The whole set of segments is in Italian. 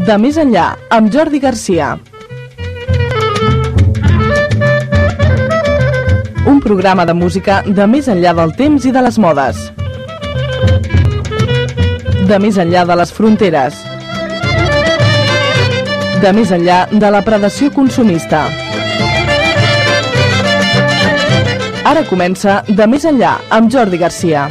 De més enllà, amb Jordi Garcia. Un programa de música de més enllà del temps i de les modes. De més enllà de les fronteres. De més enllà de la predació consumista. Ara comença De més enllà amb Jordi Garcia.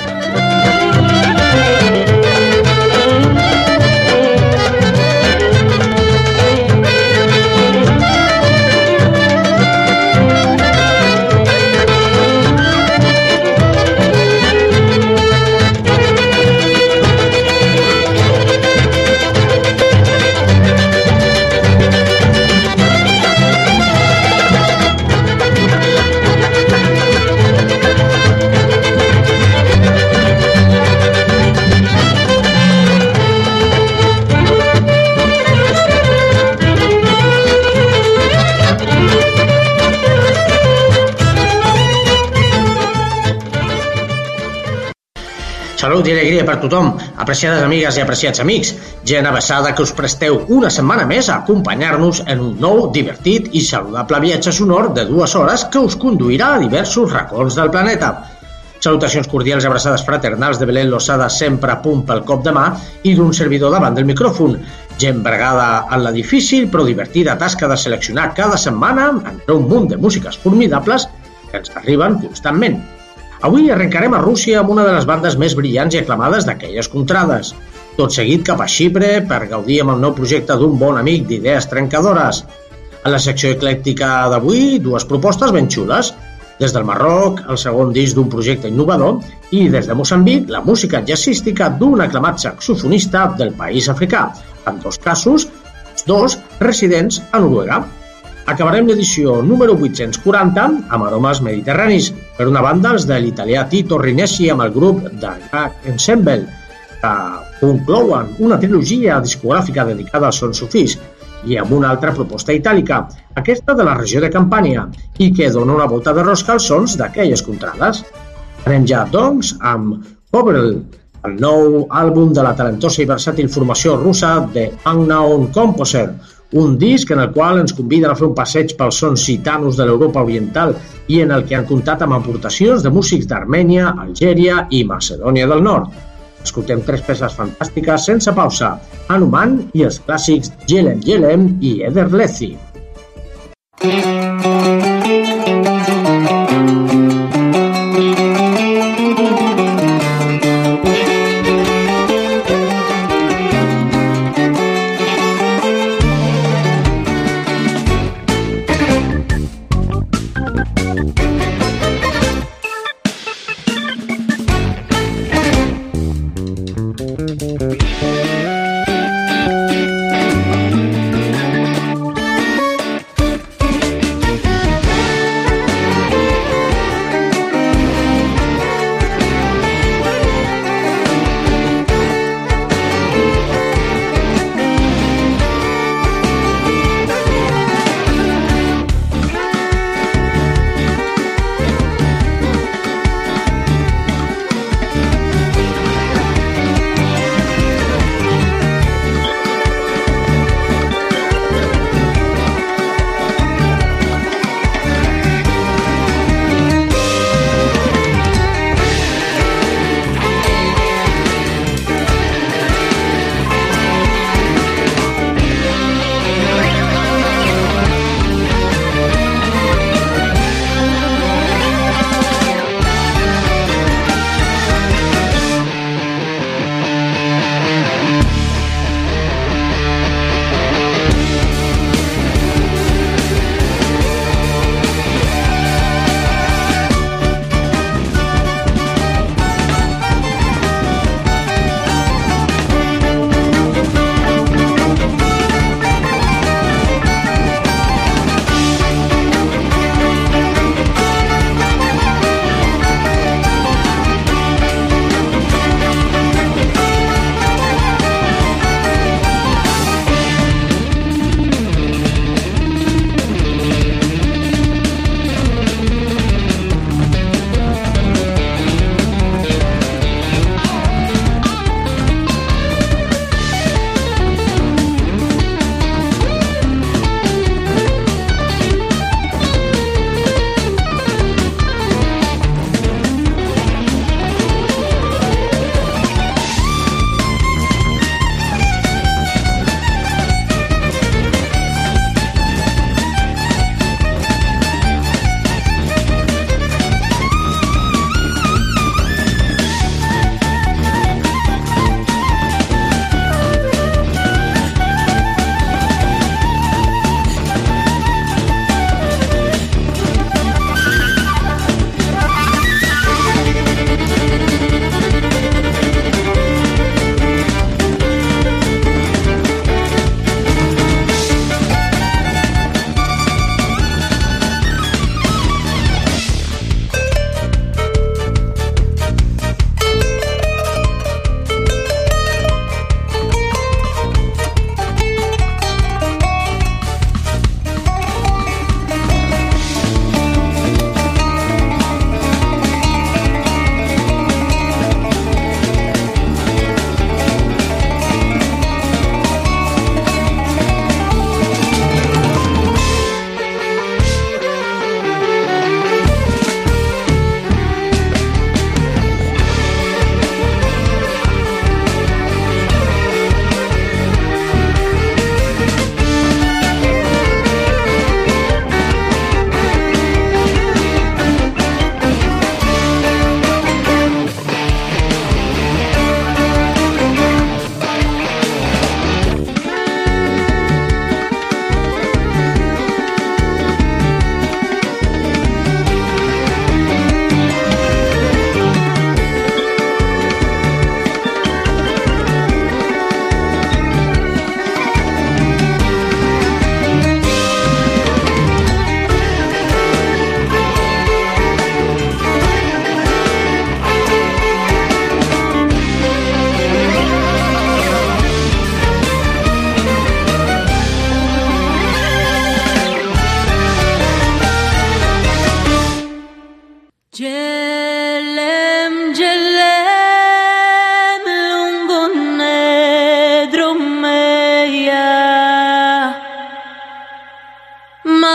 Salut i alegria per tothom, apreciades amigues i apreciats amics, gent avesada que us presteu una setmana més a acompanyar-nos en un nou, divertit i saludable viatge sonor de 2 hores que us conduirà a diversos racons del planeta. Salutacions cordials i abraçades fraternals de Belén Losada, sempre a punt pel cop de mà, i d'un servidor davant del micròfon, gent bregada en la difícil però divertida tasca de seleccionar cada setmana entre un munt de músiques formidables que ens arriben constantment. Avui arrencarem a Rússia amb una de les bandes més brillants i aclamades d'aquelles contrades. Tot seguit cap a Xipre per gaudir amb el nou projecte d'un bon amic d'idees trencadores. En la secció eclèctica d'avui, 2 propostes ben xules. Des del Marroc, el segon disc d'un projecte innovador, i des de Moçambic, la música jazzística d'un aclamat saxofonista del país africà, en 2 casos, els 2 residents a Noruega. Acabarem l'edició número 840 amb aromes mediterranis, per una banda els de l'italià Tito Rinesi amb el grup The Gag Ensemble, que conclouen una trilogia discogràfica dedicada als sons sufís, i amb una altra proposta itàlica, aquesta de la regió de Campània, i que dona una volta de rosca als sons d'aquelles contrades. Anem ja, doncs, amb Povrel, el nou àlbum de la talentosa i versàtil formació russa The Unknown Composer, un disc en el qual ens conviden a fer un passeig pels sons gitanos de l'Europa Oriental i en el que han comptat amb aportacions de músics d'Armènia, Algèria i Macedònia del Nord. Escoltem 3 peces fantàstiques sense pausa, Hanuman i els clàssics Jelem Jelem i Ederlezi.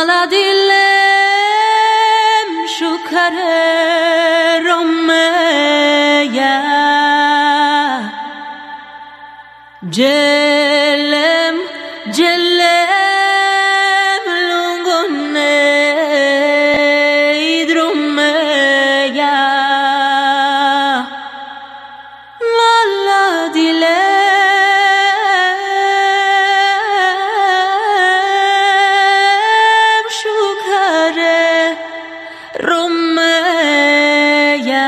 dilem shukare romeya Jelem lungone idrumeya Lala dilem shukare romeya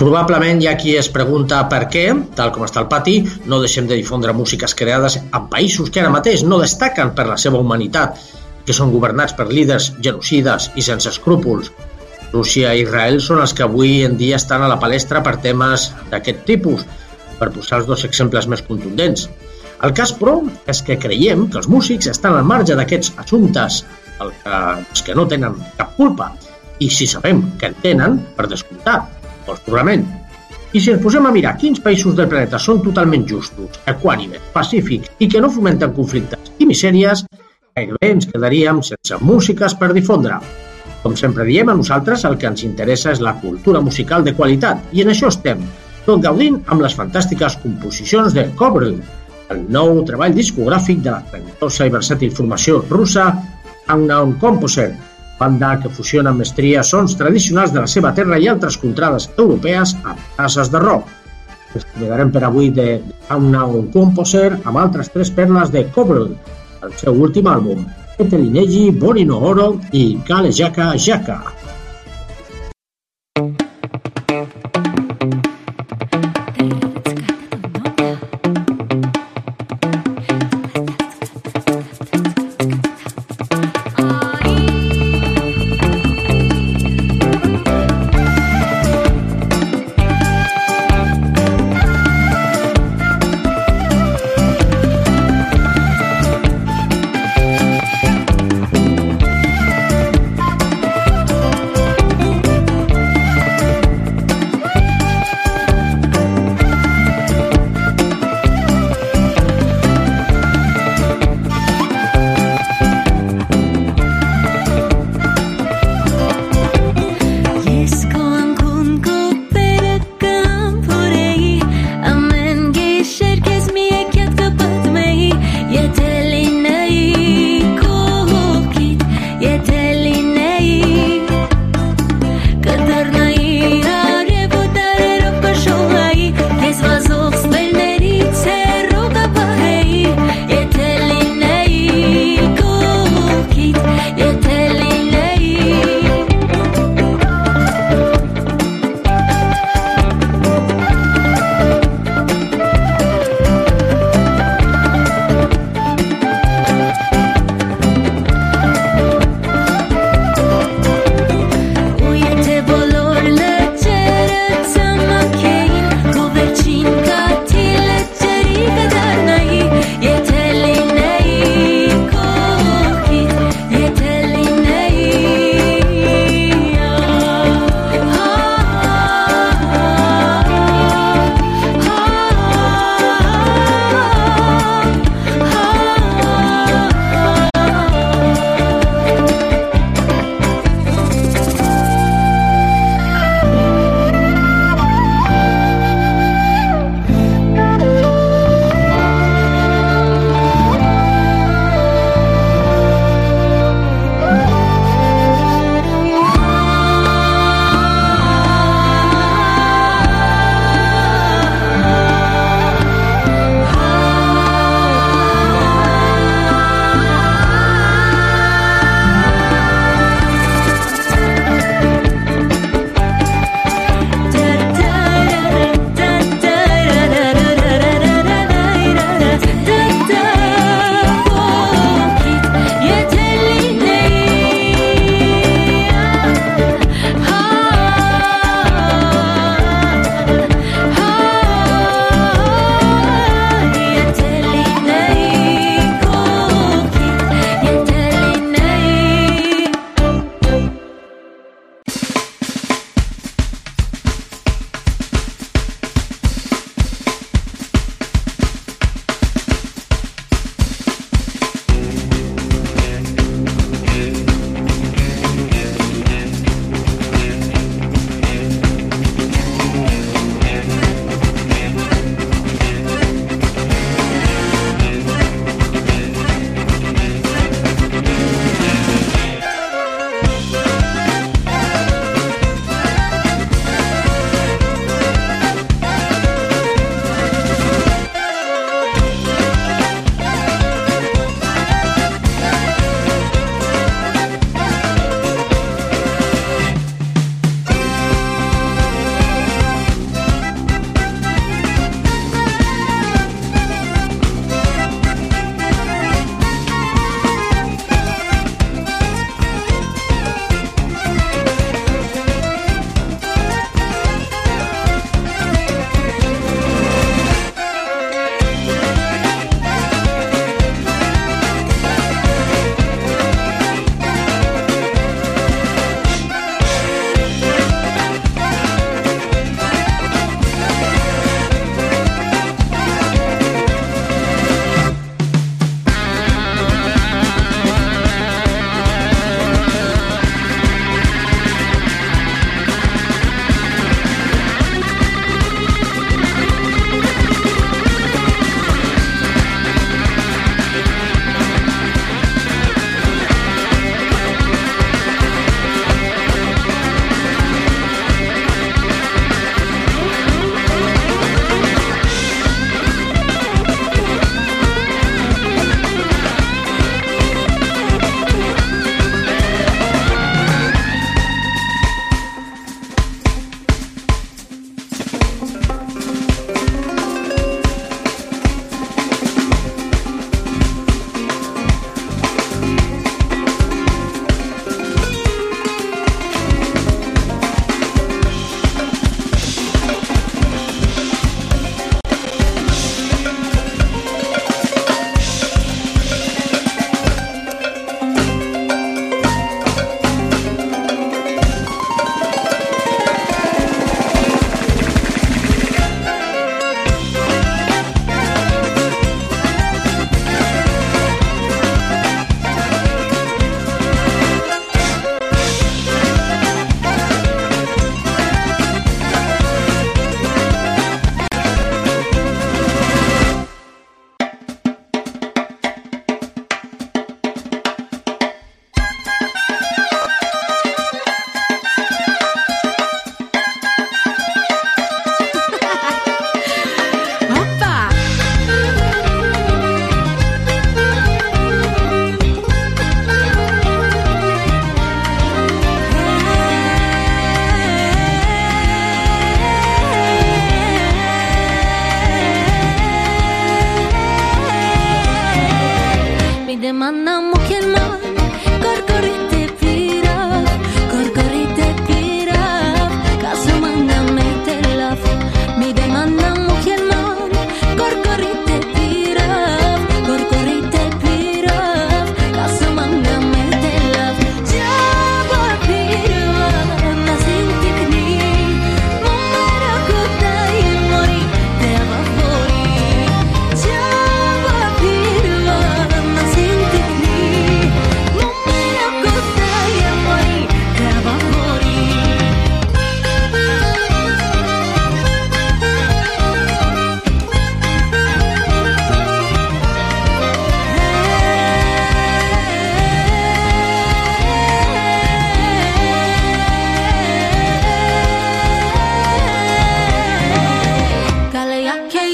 Probablement hi ha qui es pregunta per què, tal com està el pati, no deixem de difondre músiques creades en països que ara mateix no destaquen per la seva humanitat, que són governats per líders genocides i sense escrúpols. Rússia i Israel són els que avui en dia estan a la palestra per temes d'aquest tipus, per posar els dos exemples més contundents. El cas, però, és que creiem que els músics estan al marge d'aquests assumptes, els que no tenen cap culpa, i si sabem que en tenen, per descomptat, doncs probablement. I si ens posem a mirar quins països del planeta són totalment justos, equànimes, pacífics i que no fomenten conflictes i misèries, gairebé ens quedaríem sense músiques per difondre. Com sempre diem, a nosaltres el que ens interessa és la cultura musical de qualitat i en això estem, tot gaudint amb les fantàstiques composicions de Kobrel, el nou treball discogràfic de la talentosa i versàtil formació russa Unknown Composer, banda que fusiona amb mestria sons tradicionals de la seva terra i altres contrades europees amb cases de rock. Ens quedarem per avui de Unknown Composer amb altres 3 perles de Kobrel, el seu últim àlbum, Etelineji, Borino Oro i Kale Jaka Jaka.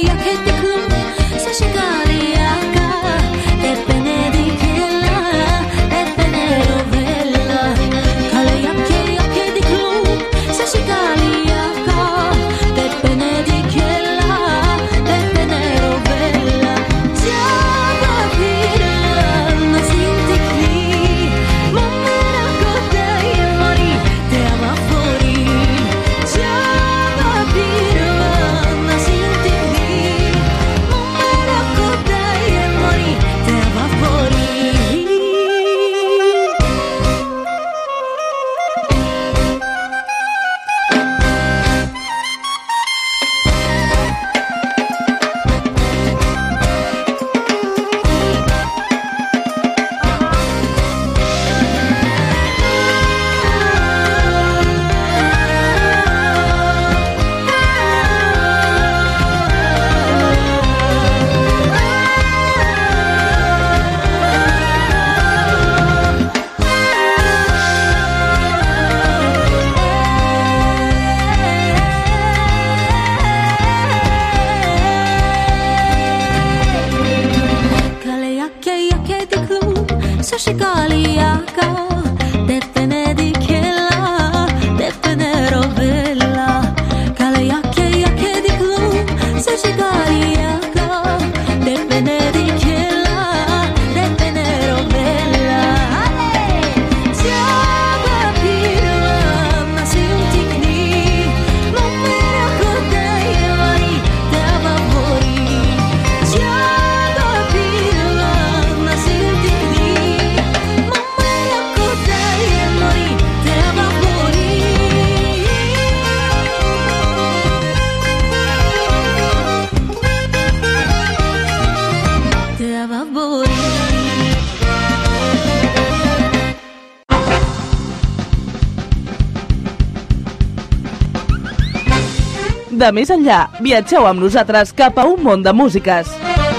De més enllà, viatgeu amb nosaltres cap a un món de músiques.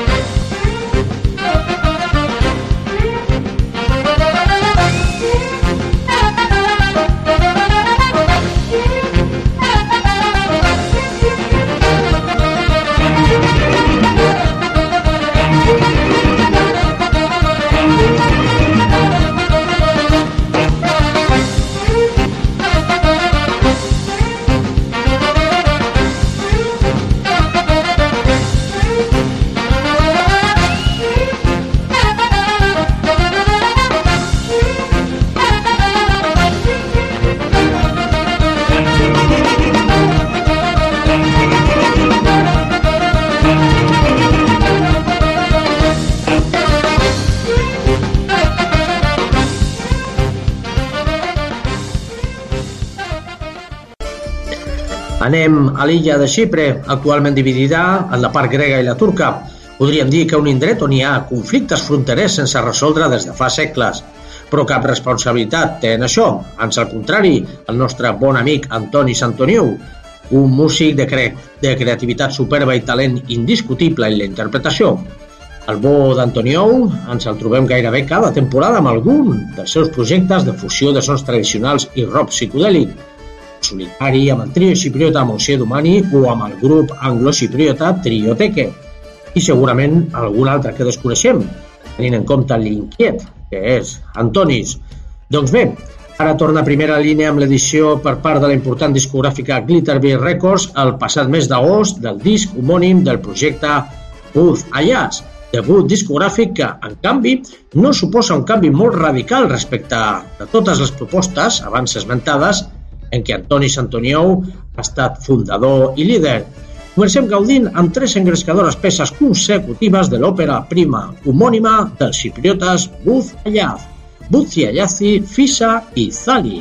Anem a l'illa de Xipre, actualment dividida en la part grega i la turca. Podríem dir que un indret on hi ha conflictes fronterers sense resoldre des de fa segles. Però cap responsabilitat té en això. Ans al contrari, el nostre bon amic Antoni Santoniu, un músic de creativitat superba i talent indiscutible en la interpretació. El bo d'Antoniou ens el trobem gairebé cada temporada amb algun dels seus projectes de fusió de sons tradicionals i rock psicodèlic, solitari amb el trio xipriota Monsieur Dumani o amb el grup anglo-xipriota Trioteque, i segurament algun altre que desconeixem, tenint en compte l'inquiet, que és Antonis. Doncs bé, ara torna a primera línia amb l'edició per part de la important discogràfica Glitterbeat Records el passat mes d'agost del disc homònim del projecte Buzz Ayaz, debut discogràfic que, en canvi, no suposa un canvi molt radical respecte de totes les propostes abans esmentades en què Antoni Santoniou ha estat fundador i líder. Comencem gaudint amb 3 engrescadores peces consecutives de l'òpera prima homònima dels xipriotes Buzz Ayaz, Buzzi Ayazi, Fisa i Zali.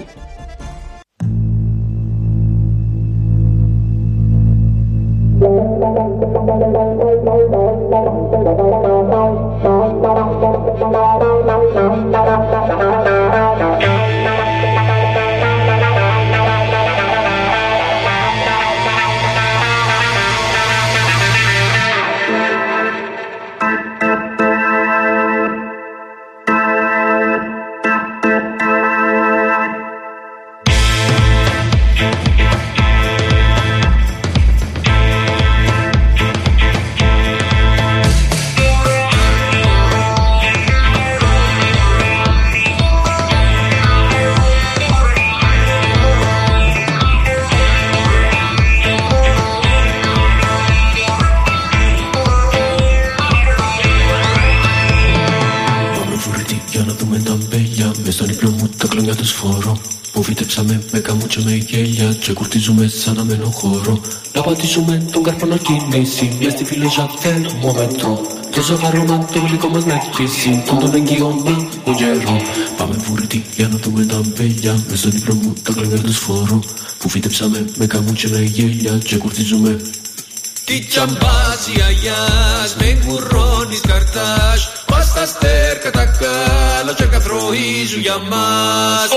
στον ύπνο μου τα κλονιά του σφόρο. Που φύτεψαμε με καμούτσια με γέλια και κουρτίζουμε σαν να μένω χώρο. Να πατήσουμε τον καρπόνο κίνηση μες στη φιλόζα θερμόμετρο. Το ζαχαρώμα το γλυκό μας να κλείσει τον εγγυώμα ο γέρο. Πάμε βουρτί για να δούμε τα μπέλια μες στον ύπνο μου τα κλονιά του σφόρο. Που φύτεψαμε με καμούτσια με γέλια και κουρτίζουμε. Τι τσαμπάζει αγιάς, με κουρώνεις καρτάς. Πας στα στέρκα τα κάλα και καθροίζουν για μας.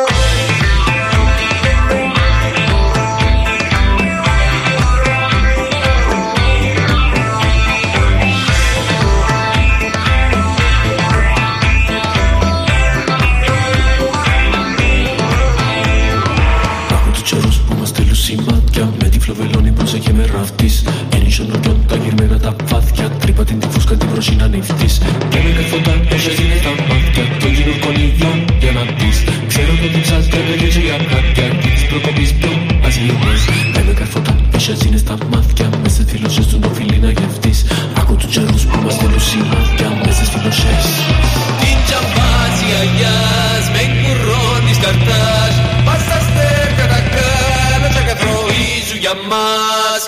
Με τη φλοβελώνη πρόσεχε με ραφτής. Ένιξε νοτιόν τα γυρμένα τα βάθια. Τρύπα την τη φούσκα την προσίνα νύφτης. Και με καθόταν όσες είναι τα μάτια των γυναικών ιδιών για να πεις. Ξέρω το τι ψάχνει και με γύριζε για χάτια. Και της προκοπής πιο αζιωτός. Και με καθόταν όσες είναι στα μάτια. Μες στις φιλοσές του το φιλί να γευτείς. Άκου τους τζερούς που μας θέλουν σημάδια. Μες στις φιλοσές. Την τσαμπάζει αγιάς, με κουρώνεις καρτάς. Πας στα στέρκα τα κάλα και καθροίζουν για μας.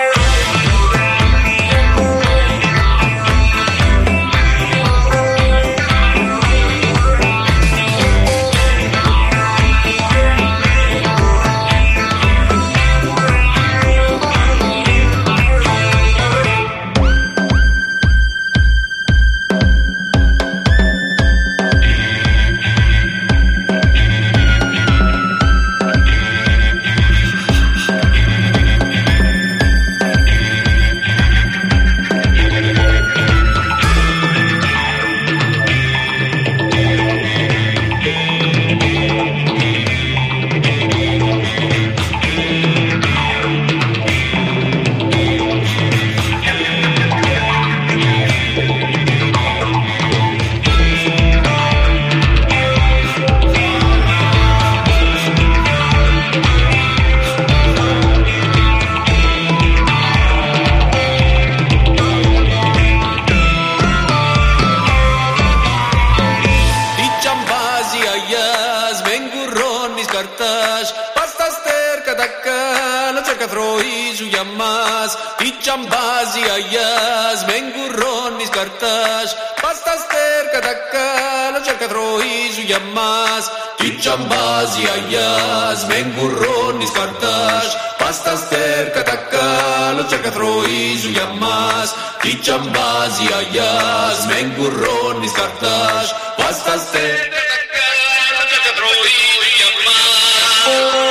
Τσαμπάζει αγιάς, με εγκουρώνεις καρτάς. Πας στα στέρκα τα κάλα και καθροίζουν για μας.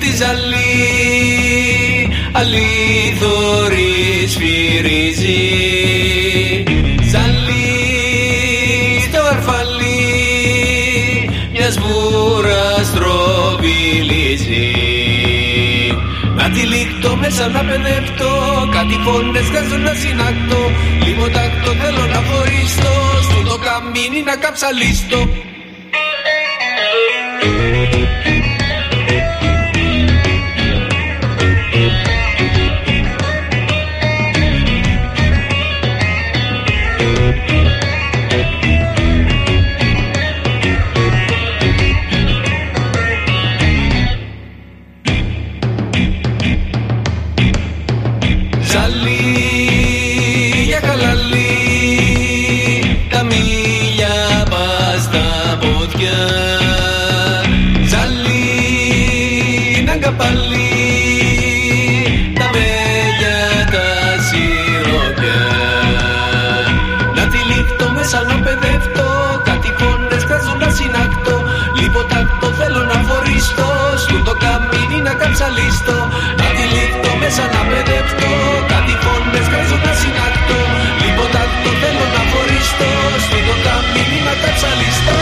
τη ζαλή, αλήθωρη σφυρίζει. Ζαλή στο αρφαλί μιας βούρας τροβιλίζει. Να τυλίχτω μέσα να παιδευτώ, κάτι φωνές βγάζω να συνακτώ. Λίγο τάκτο θέλω να φοριστώ, στο το καμίνι να καψαλίστω. Λίστο, να τυλίχτω μέσα να παιδευτώ. Κάτι φωνές βγάζω να συνακτώ. Λιποτάκτο θέλω να φοριστώ, στο το καμίνι να καψαλιστώ.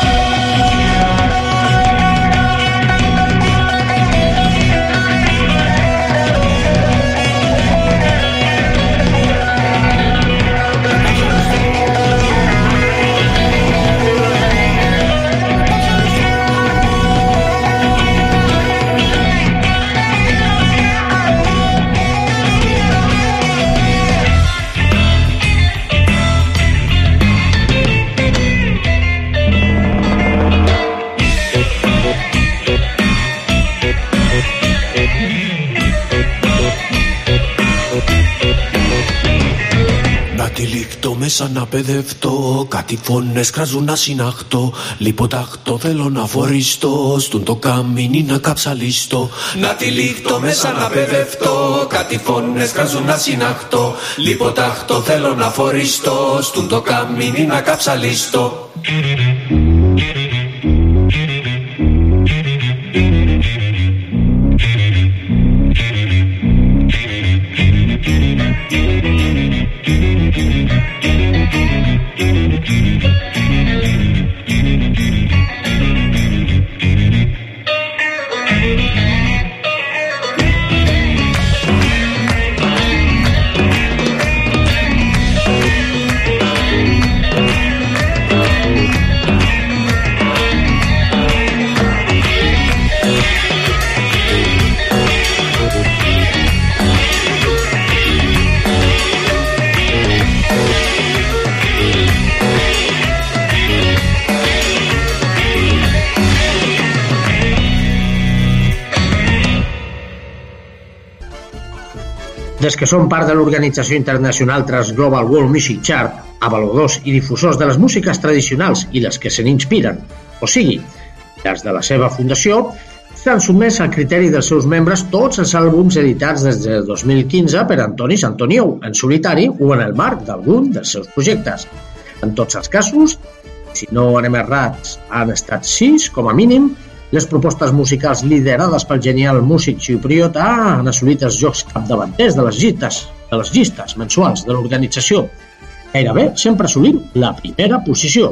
Μέσα να παιδευτώ, κάτι φωνές κράζουν να συναχτώ. Λιποτάχτω θέλω να φοριστώ, στουν το καμίνι να καψαλίστω. Να τυλίχτω μέσα να παιδευτώ, κάτι φωνές κράζουν να συναχτώ. Λιποτάχτω θέλω να φοριστώ, στουν το καμίνι να καψαλίστω. Des que són part de l'organització internacional Trans Global World Music Chart, avaluadors i difusors de les músiques tradicionals i les que se n'inspiren, o sigui, des de la seva fundació, s'han sotmès al criteri dels seus membres tots els àlbums editats des de 2015 per Antoni Santoniou, en solitari o en el marc d'algun dels seus projectes. En tots els casos, si no anem errats, han estat 6, com a mínim. Les propostes musicals liderades pel genial músic xipriota han assolit els jocs capdavanters de les llistes mensuals de l'organització, gairebé sempre assolint la primera posició.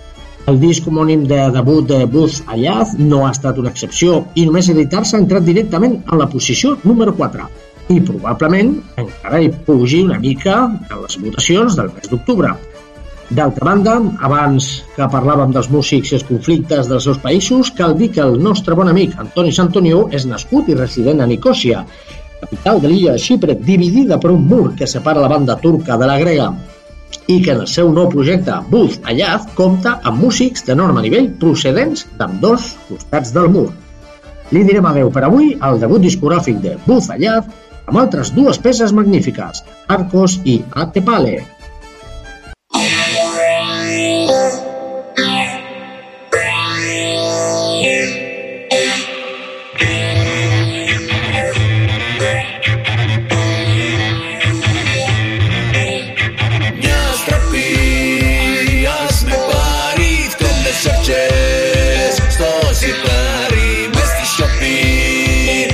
El disc homònim de debut de Buzz Ayaz no ha estat una excepció i només editar-se ha entrat directament a la posició número 4 i probablement encara hi pugi una mica en les votacions del mes d'octubre. D'altra banda, abans que parlàvem dels músics i els conflictes dels seus països, cal dir que el nostre bon amic Antoni Santoniou és nascut i resident a Nicòsia, capital de l'illa de Xipre, dividida per un mur que separa la banda turca de la grega, i que en el seu nou projecte, Buzz Ayaz, compta amb músics d'enorme nivell procedents d'ambdós costats del mur. Li direm adeu per avui al debut discogràfic de Buzz Ayaz amb altres dues peces magnífiques, Arcos i Atepale. Sto si pari, mesti shopping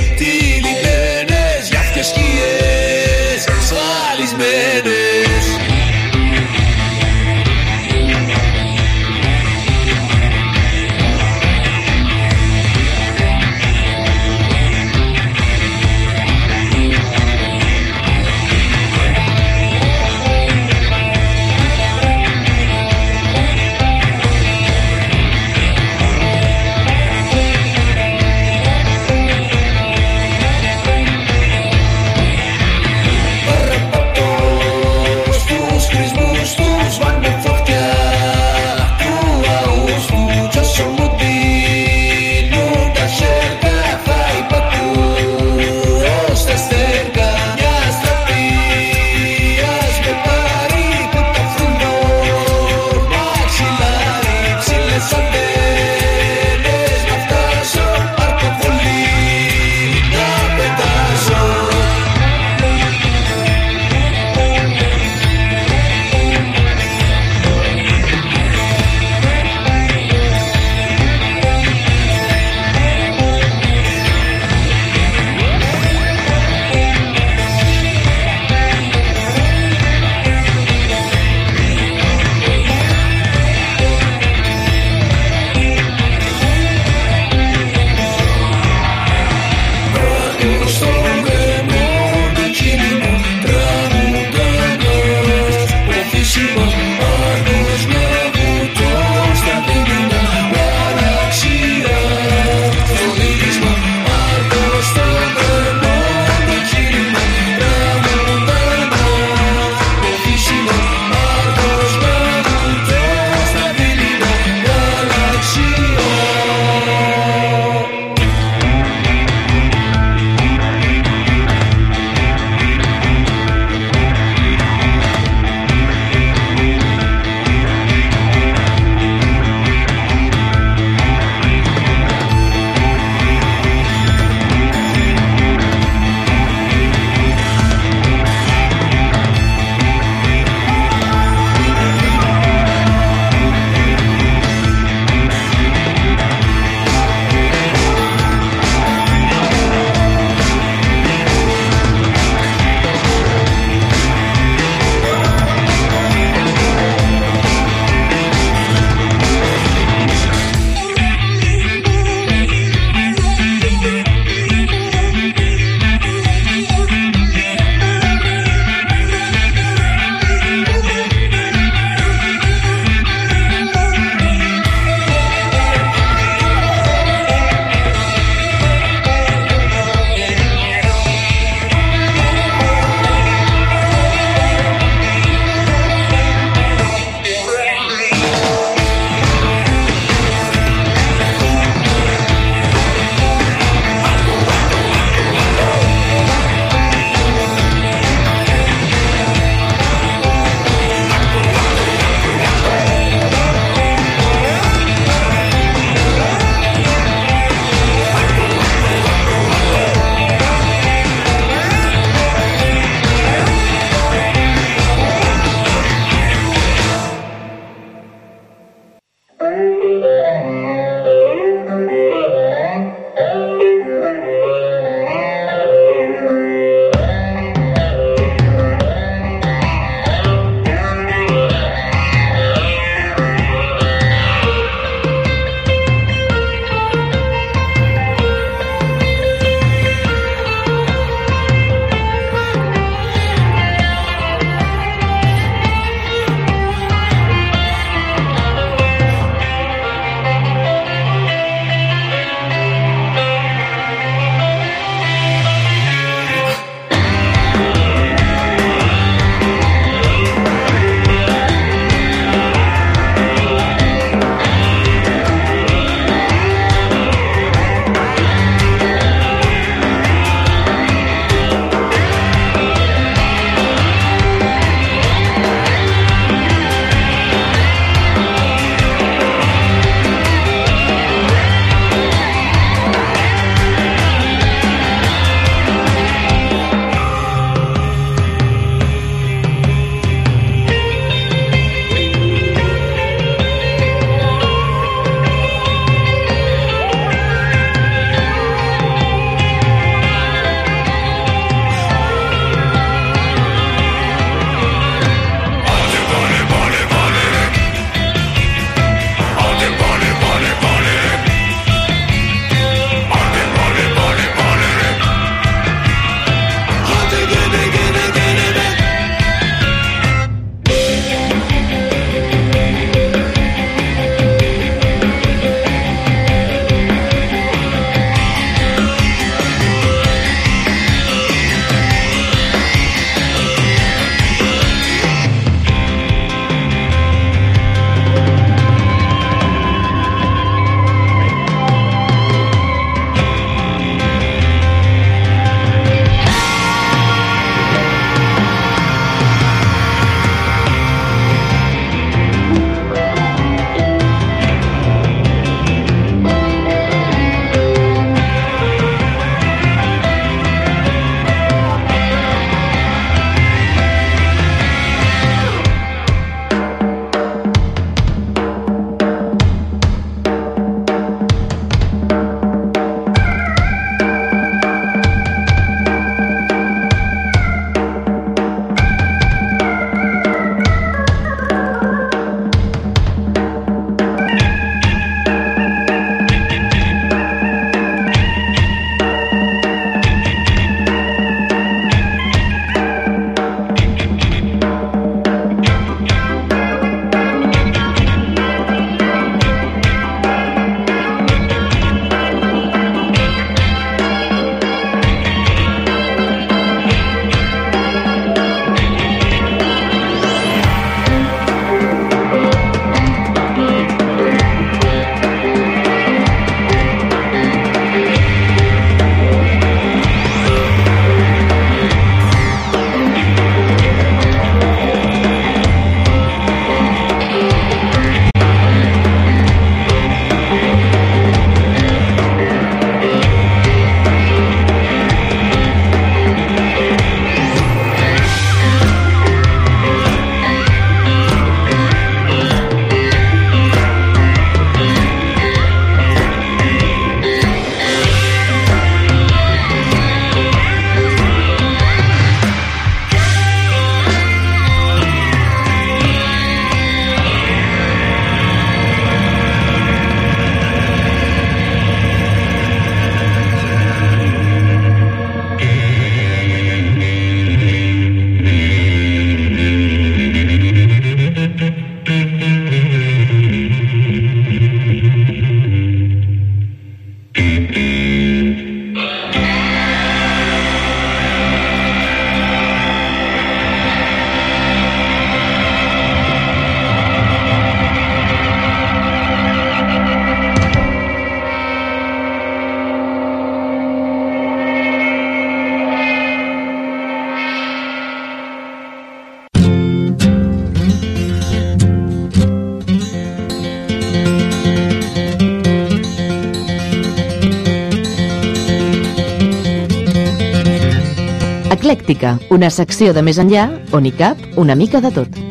Eclèctica, una secció de més enllà on hi cap una mica de tot.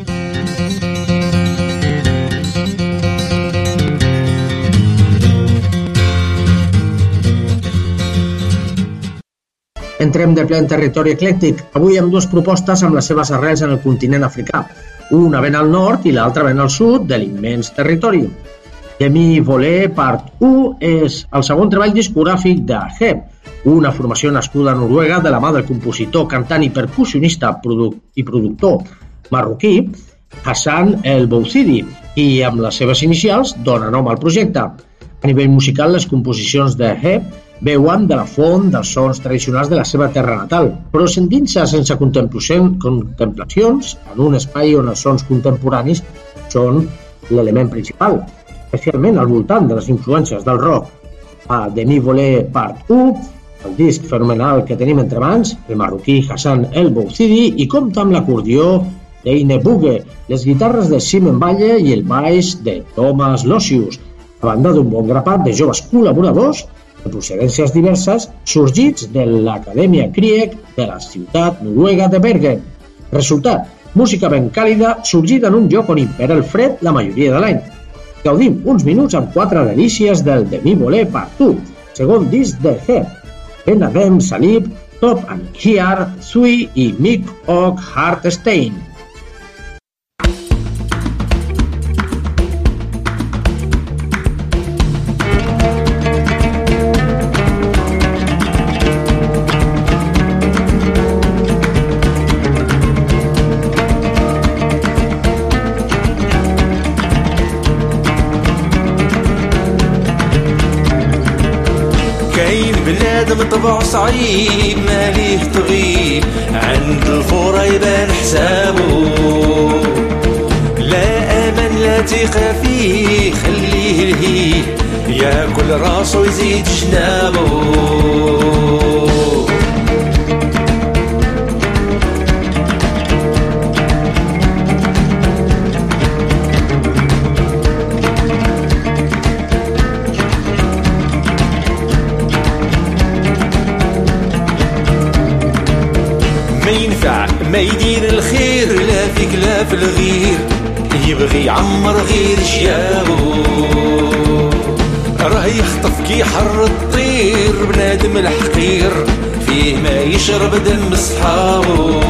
Entrem de ple en territori eclèctic, avui amb dues propostes amb les seves arrels en el continent africà, una ben al nord i l'altra ben al sud de l'immens territori. Demi Volé Part 1 és el segon treball discogràfic de Heb, una formació nascuda a Noruega de la mà del compositor, cantant i percussionista i productor marroquí Hassan El Bouthidi, i amb les seves inicials dona nom al projecte. A nivell musical, les composicions de Heb veuen de la font dels sons tradicionals de la seva terra natal, però s'endinsa sense contemplacions en un espai on els sons contemporanis són l'element principal, especialment al voltant de les influències del rock. A Demi Volé Part 1, el disc fenomenal que tenim entre mans, el marroquí Hassan El Bouthidi, i compta amb l'acordió d'Eine Buge, les guitarres de Simen Valle i el baix de Thomas Losius, a banda d'un bon grapat de joves col·laboradors de procedències diverses sorgits de l'Acadèmia Krieg de la ciutat noruega de Bergen. Resultat, música ben càlida sorgida en un lloc on impera el fred la majoria de l'any. Gaudim uns minuts amb 4 delícies del Demi Volé Part 1, segon disc de Heb, Ben Adem Salib, Top and Kiar, Sui i Mick Og Hartstein. طبع صعيب ماليه تغيب عند الفورة يبان حسابه لا أمن لا ثقة فيه خليه الهيب ياكل راسه يزيد جنابه ما يدير الخير لا فيك لا في الغير يبغي يعمر غير شيابه راه يخطف كي حر الطير بنادم الحقير فيه ما يشرب دم صحابه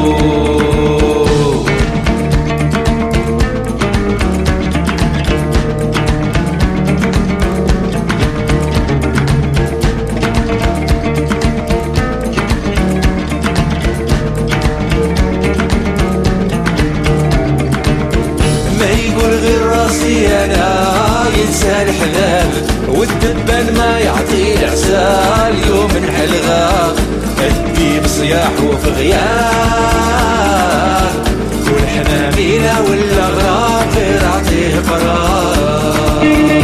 الحلال والدبان ما يعطي العسال يوم نحل غاب الديب صياح وفي غياب والحماميلة والأغراب غير عطيه قرار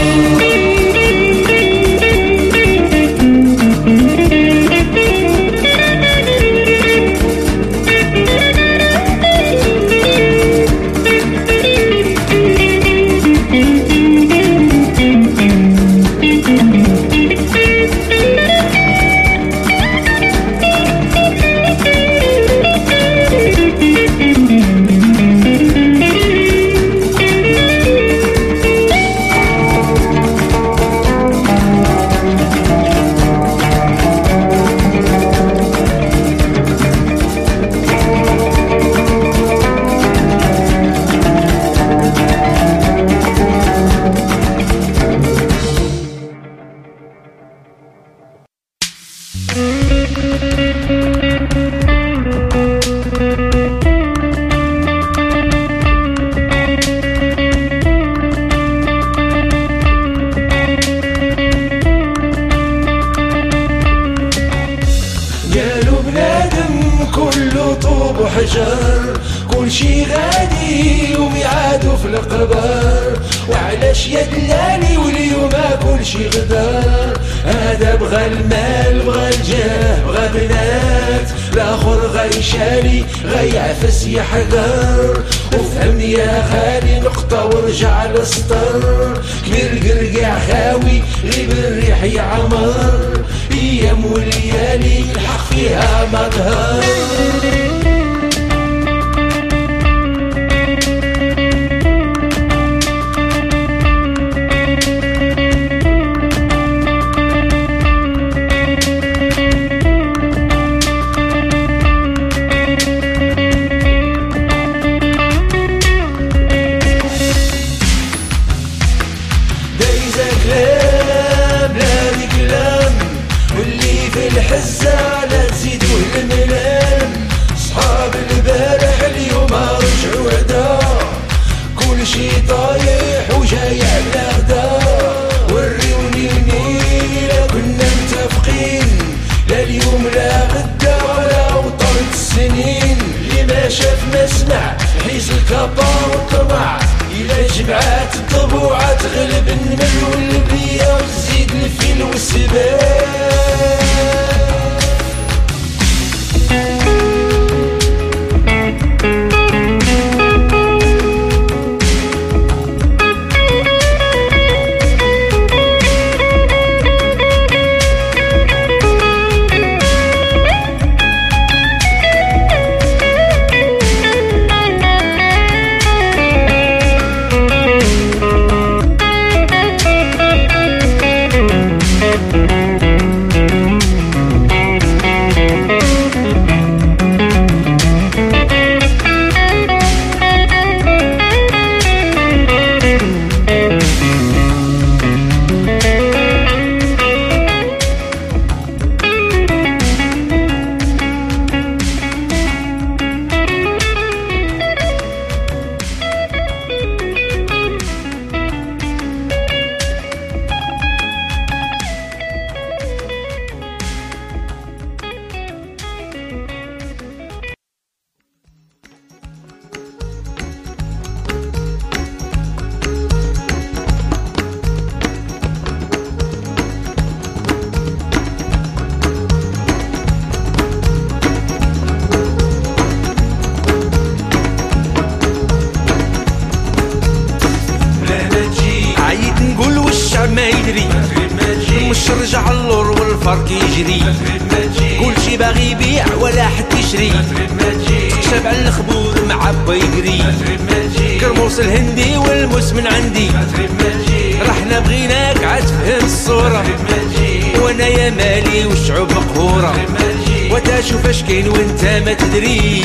وحجر كل شي غادي وميعادو في القبر وعلاش يا دلالي واليوم كل شي غدار هذا بغى المال بغى الجاه بغى بنات الاخر غيشالي غيعفس يحقر وفهمني يا خالي نقطة ورجع للسطر كبير قرقع خاوي غيب الريح يعمر ايام وليالي الحق فيها مظهر كلشي طايح وجاي على غدا وريوني النيل كنا متفقين لا اليوم لا غدا ولا وطنت السنين اللي ما شاف ما سمع حيز الكبا والطمع إلا جمعات الضبوعة تغلب النمل والبيا وتزيد الفيل والسباع. ما يدري مش رجع اللور والفرق يجري كلشي باغي يبيع ولا حد يشري تقشب على الخبور معبى يقري كرموس الهندي والموس من عندي رحنا بغيناك عاد فهم الصورة وانا يا مالي والشعوب مقهورة وتا شوف اش كاين وانت ما تدري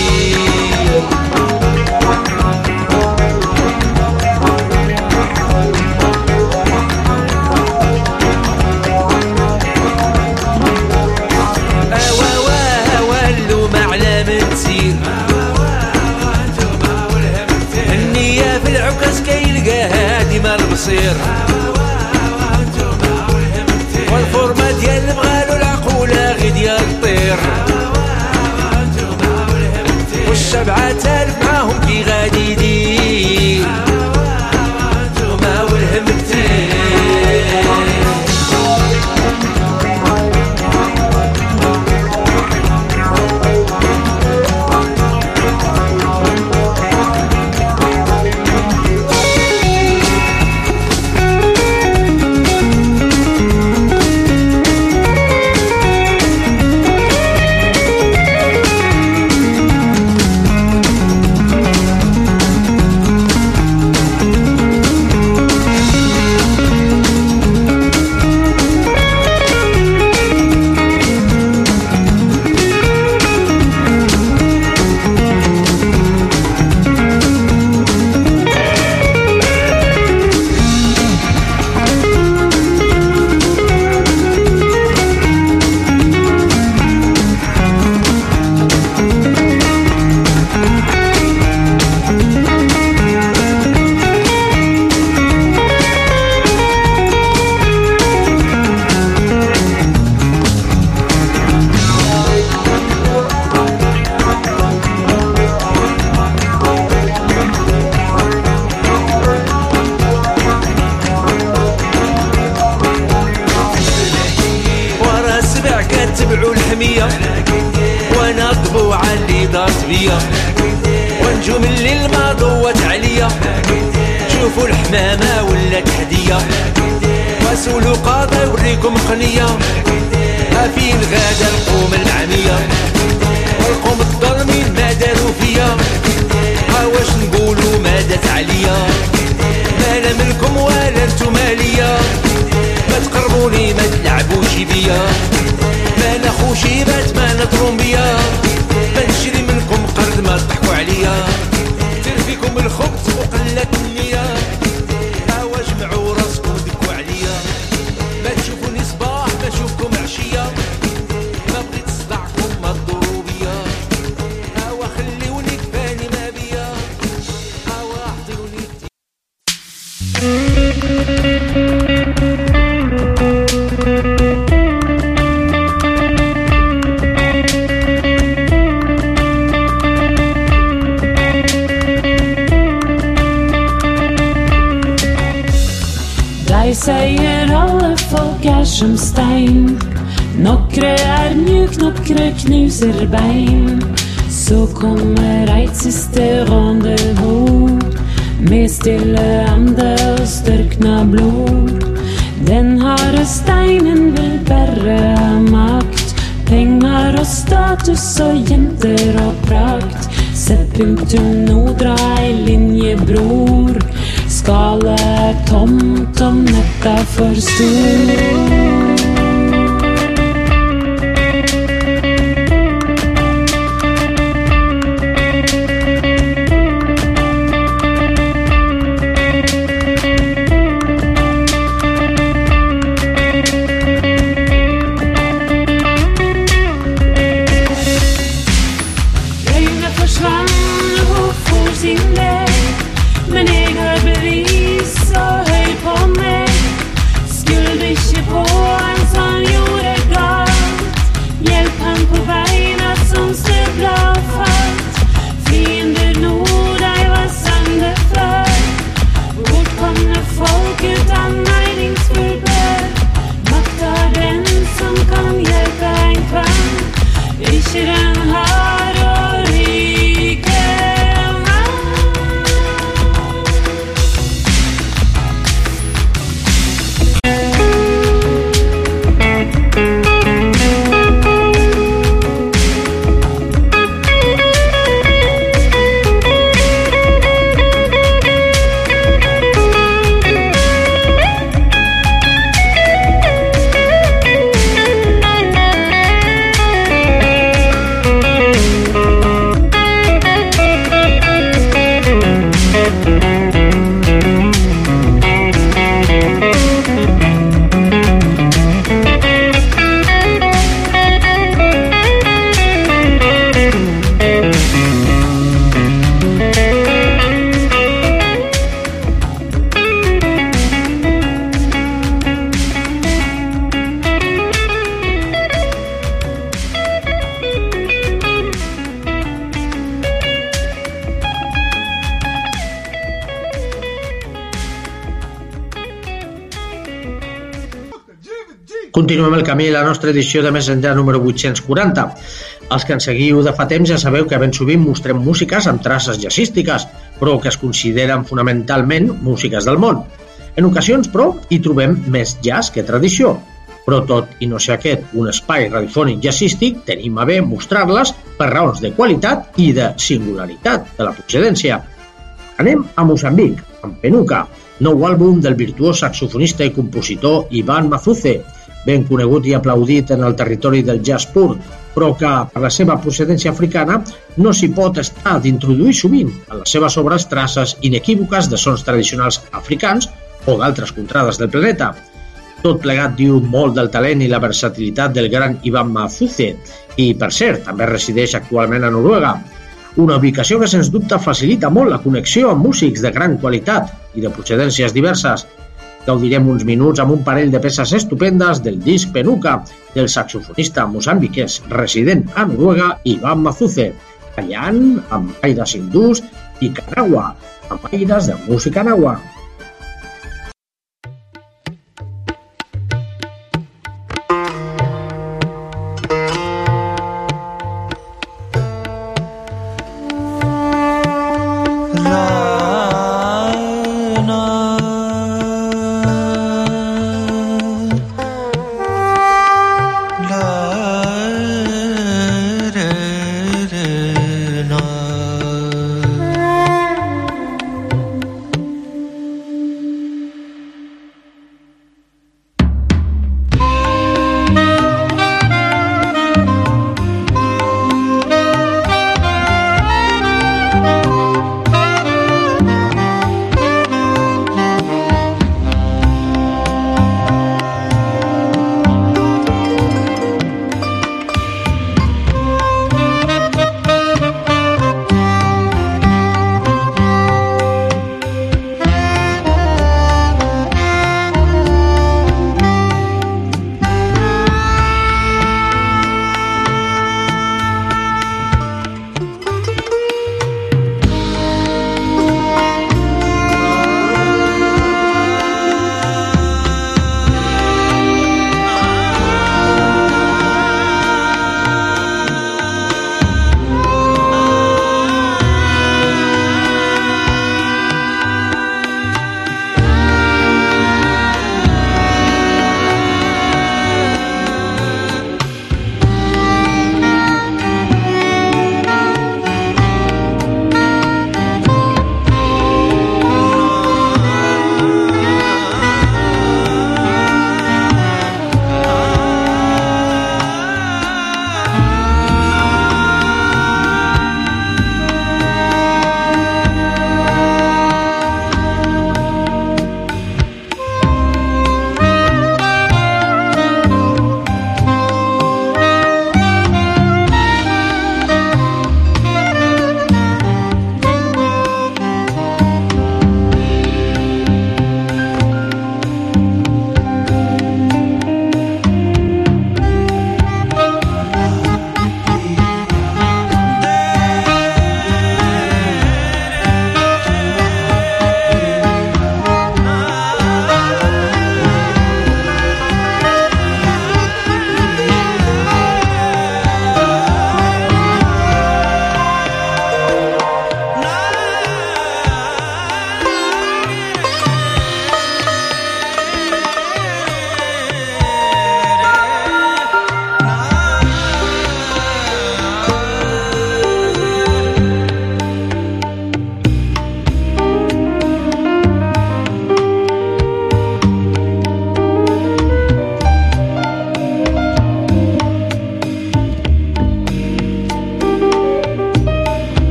النية في العكاز كيلقاها ديما البصير والفورمة ديال بغالو العقولة غي ديال الطير والشبعة تالف معاهم كي غادي يدير وما والهم كتير تبعوا الحمية وانا ضبوعة اللي دارت بيا ونجوم الليل ما ضوت عليا شوفوا الحمامة ولات هدية واسولوا قاضي يوريكم قنية ما في الغادة القوم المعمية والقوم الظالمين ما داروا فيا واش نقولوا ما دات عليا ما لا منكم ولا انتم ليا ما تقربوني ما تلعبوش بيا ما ناخوش بات ما نضرم بيا ما نشري منكم قرض ما تضحكوا عليا ترفيكم الخبز وقلة النية هوا جمعوا راسكم ودكوا عليا ما تشوفوني صباح ما نشوفكم عشية ما بغيت صدعكم ما تضروا بيا هوا خليوني كفاني ما بيا هوا اعطيوني säger alla folk är som stein. Nokkre är mjuk, nokkre knuser bein. Så kommer ett siste rendezvous med stille ande och styrkna blod. Den harde steinen vill bära ha makt, pengar och status och jenter och prakt. Sett punktum nå, dra I linje bror. Skala är tomt om netta för stor. Continuem el camí a la nostra edició de Més enllà número 840. Els que ens seguiu de fa temps ja sabeu que ben sovint mostrem músiques amb traces jazzístiques, però que es consideren fonamentalment músiques del món. En ocasions, però, hi trobem més jazz que tradició. Però tot i no ser aquest un espai radiofònic jazzístic, tenim a bé mostrar-les per raons de qualitat i de singularitat de la procedència. Anem a Moçambic, amb Penuca, nou àlbum del virtuós saxofonista i compositor Ivan Mazuce, ben conegut i aplaudit en el territori del jazz pur, però que, per la seva procedència africana, no s'hi pot estar d'introduir sovint en les seves obres traces inequívoques de sons tradicionals africans o d'altres contrades del planeta. Tot plegat diu molt del talent i la versatilitat del gran Ivan Mazuce i, per cert, també resideix actualment a Noruega. Una ubicació que, sens dubte, facilita molt la connexió amb músics de gran qualitat i de procedències diverses. Gaudirem uns minuts amb un parell de peces estupendes del disc Penuca del saxofonista moçambiquès resident a Noruega Ivan Mazuce, ballant amb aires hindús i kanagua, amb aires de música nahua.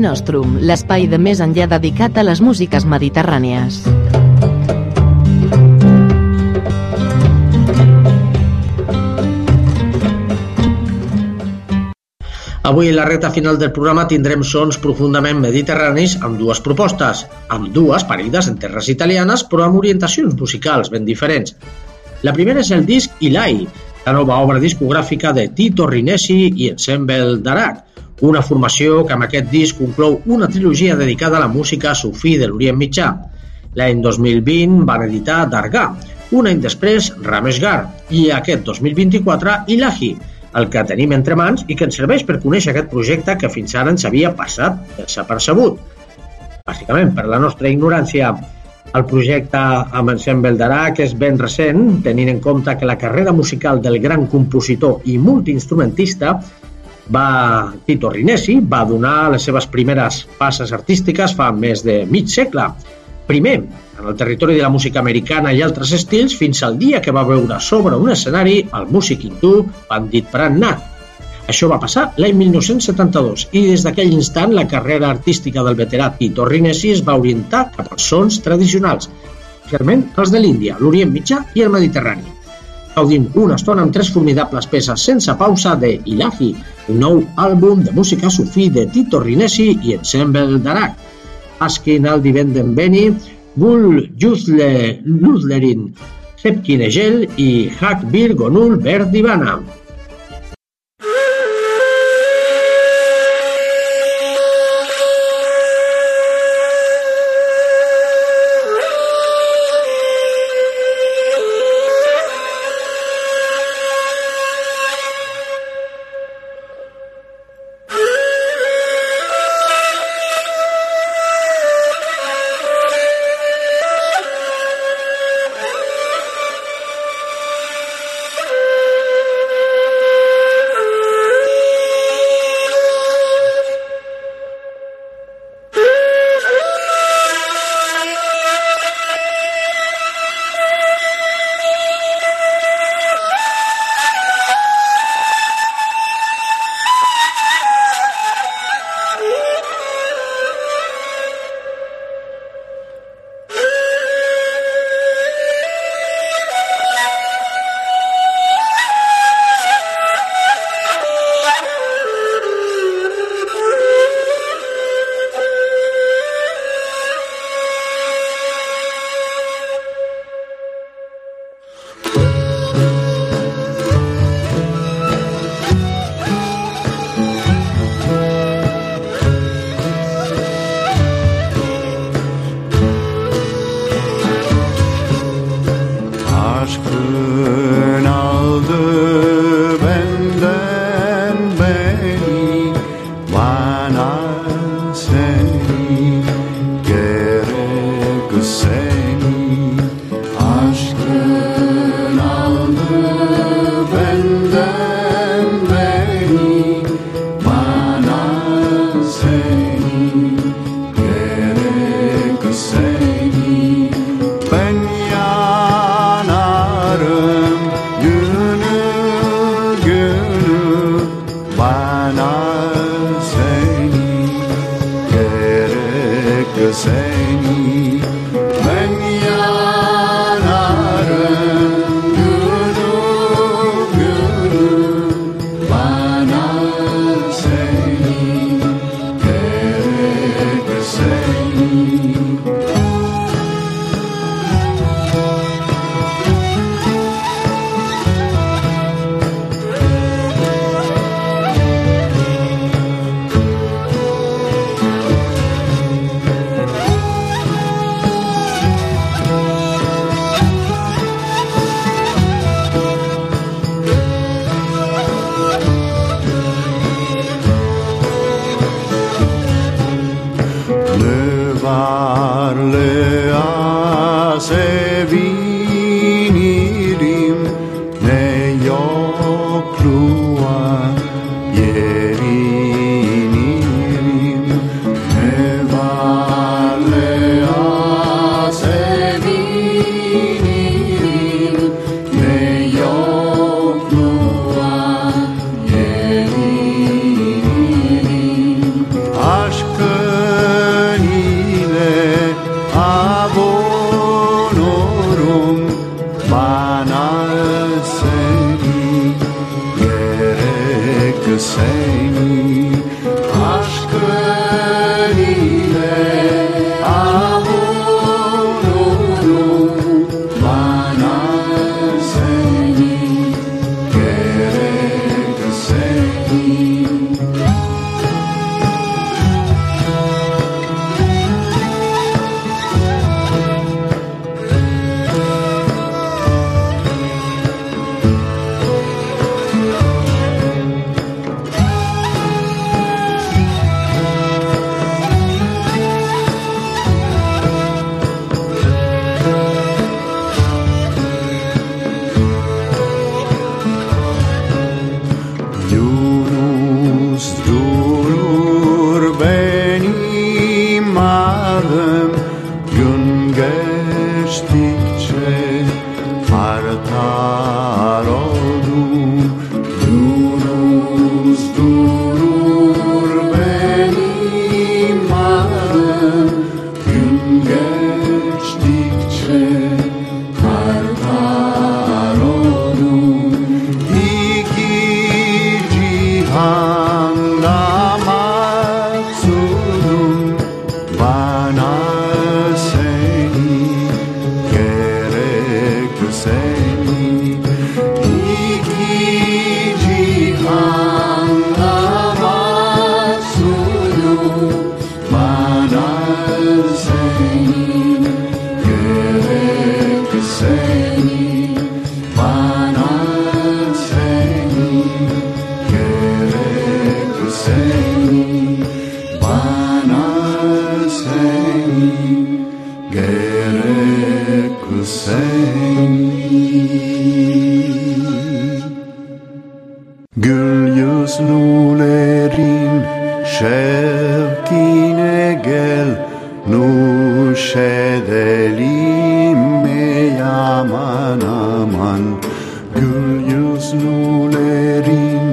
Nostrum, l'espai de més enllà dedicat a les músiques mediterrànies. Avui, a la recta final del programa, tindrem sons profundament mediterranis amb dues propostes, amb dues parides en terres italianes, però amb orientacions musicals ben diferents. La primera és el disc Ilahi, la nova obra discogràfica de Tito Rinesi i Ensemble d'Arak, una formació que amb aquest disc conclou una trilogia dedicada a la música sufí de l'Orient Mitjà. L'any 2020 van editar Dargah, un any després Rameshgar i aquest 2024 Ilahi, el que tenim entre mans i que ens serveix per conèixer aquest projecte que fins ara ens havia passat desapercebut. Bàsicament, per la nostra ignorància, el projecte amb Ensemble d'Arak és ben recent, tenint en compte que la carrera musical del gran compositor i multiinstrumentista Tito Rinesi va donar les seves primeres passes artístiques fa més de mig segle. Primer, en el territori de la música americana i altres estils, fins al dia que va veure sobre un escenari el músic hindú Pandit Pran Nath. Això va passar l'any 1972 i des d'aquell instant la carrera artística del veterà Tito Rinesi es va orientar cap als sons tradicionals, especialment els de l'Índia, l'Orient Mitjà i el Mediterrani. Gaudim una estona amb tres formidables peces sense pausa de Ilahi, un nou àlbum de música sufí de Tito Rinesi i Ensemble d'Arak. Askin al Divenden Beni, Gul Yuzlerin Sepkin Egel i Hak Bir Gonul Berdivana. Ben yanarım seni aşkın ile avunurum bana seni gerek seni. Yunus durur benim adım, gün geçtikçe artar oldum. Yunus durur benim adım, gün geçtikçe artar oldum. Cihanda maksudum bana seni gerek seni. İki cihanda maksudum bana seni gerek seni. Bana seni gerek seni, bana seni gerek seni. Gül yüzlülerin şevkine gel, nuş edelim aman aman. Gül yüzlülerin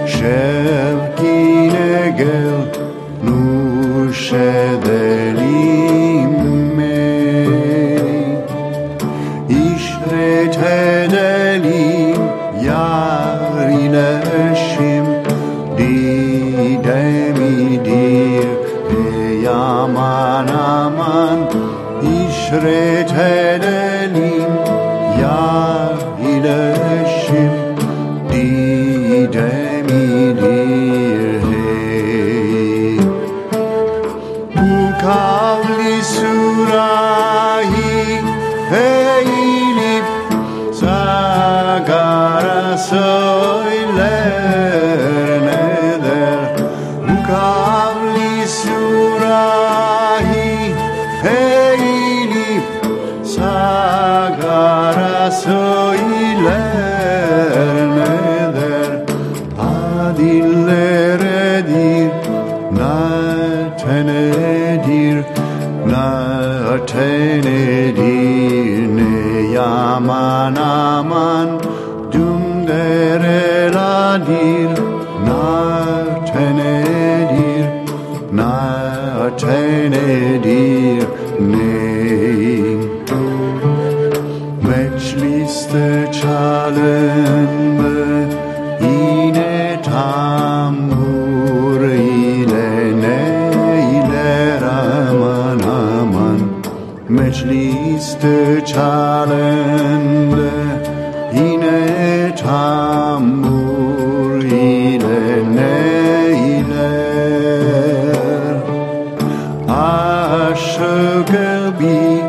şevkine gel, nuş edelim işret edelim yar ile şimdi demidir. Ey aman aman işret edelim yar ile şimdi demidir. Hey, bu kavli sürahi eğilip Sagara söyler ne der? Bu kavli sürahi eğilip Sagara söyler ne der? Adilleredir, natenedir, natenedir. Ne yaman aman dümdereladir, natenedir, natenedir. Ne mecliste çalındı yine tambur ile, neyler aman aman. Mecliste çalındı yine tambur ile, neyler aşık bir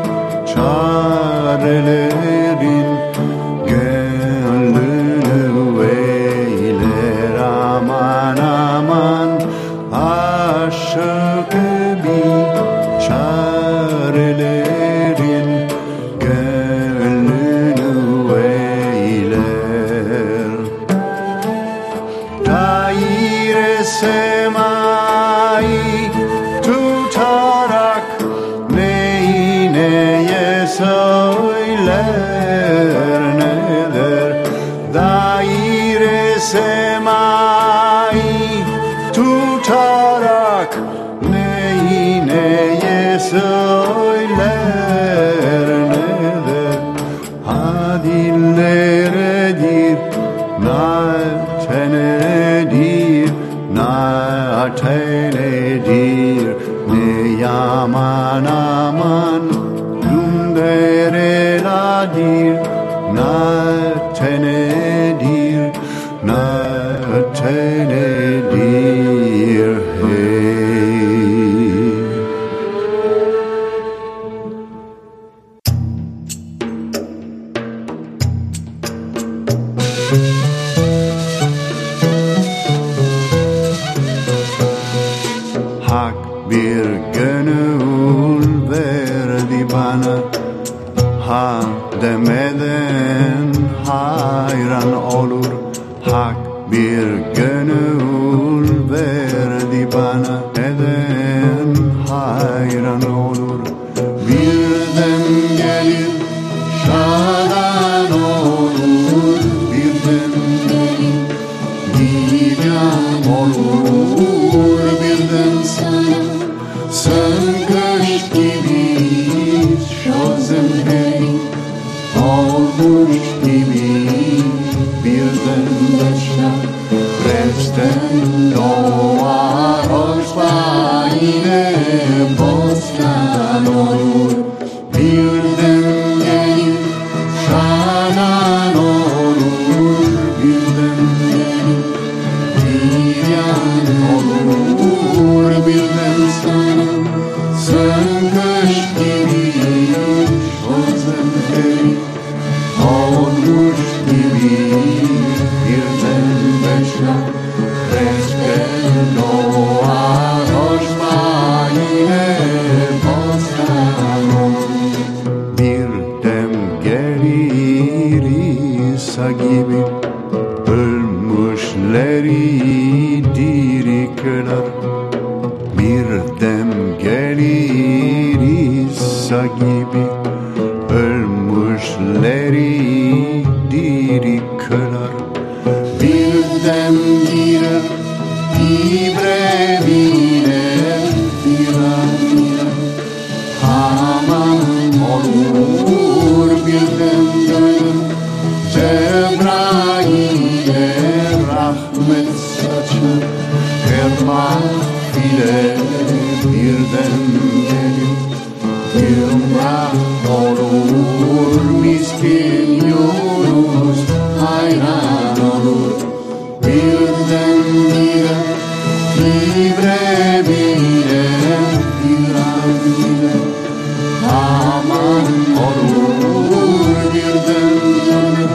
çarelerin gönlünü eyler aman aman. Aşık bir çarelerin gönlünü Tenedir, Hak bir gönül verdi bana, ha demeden hayran olur. Hak bir gönül verdi bana, neden hayran olur. Birden gelir şadan olur, birden gelir gidem olur. Birden sana sen kış gibi şozemlerin olmuş gibi. Birden başa presten doğar, hoşba yine bostan olur. Birden gelir şadan olur, birden gelir diyan olur. Birden sana sen kış gibi şozemlerin olmuş gibi. Birden beşe resmen doğar, hoşba yine bostan olur. Bir dem gelir İsa gibi, ölmüşleri diri kılar. Bir dem gelir İsa gibi, ölmüşleri diri kılar. Bir dem girer ibre biner, birer aman olur. Bir dem döner Cebrail'e rahmet saçar, her mahfile birden gelir. Gümrah olur miskin Yunus, hayran olur. Birden girer ibre biner, birer aman olur. Birden döner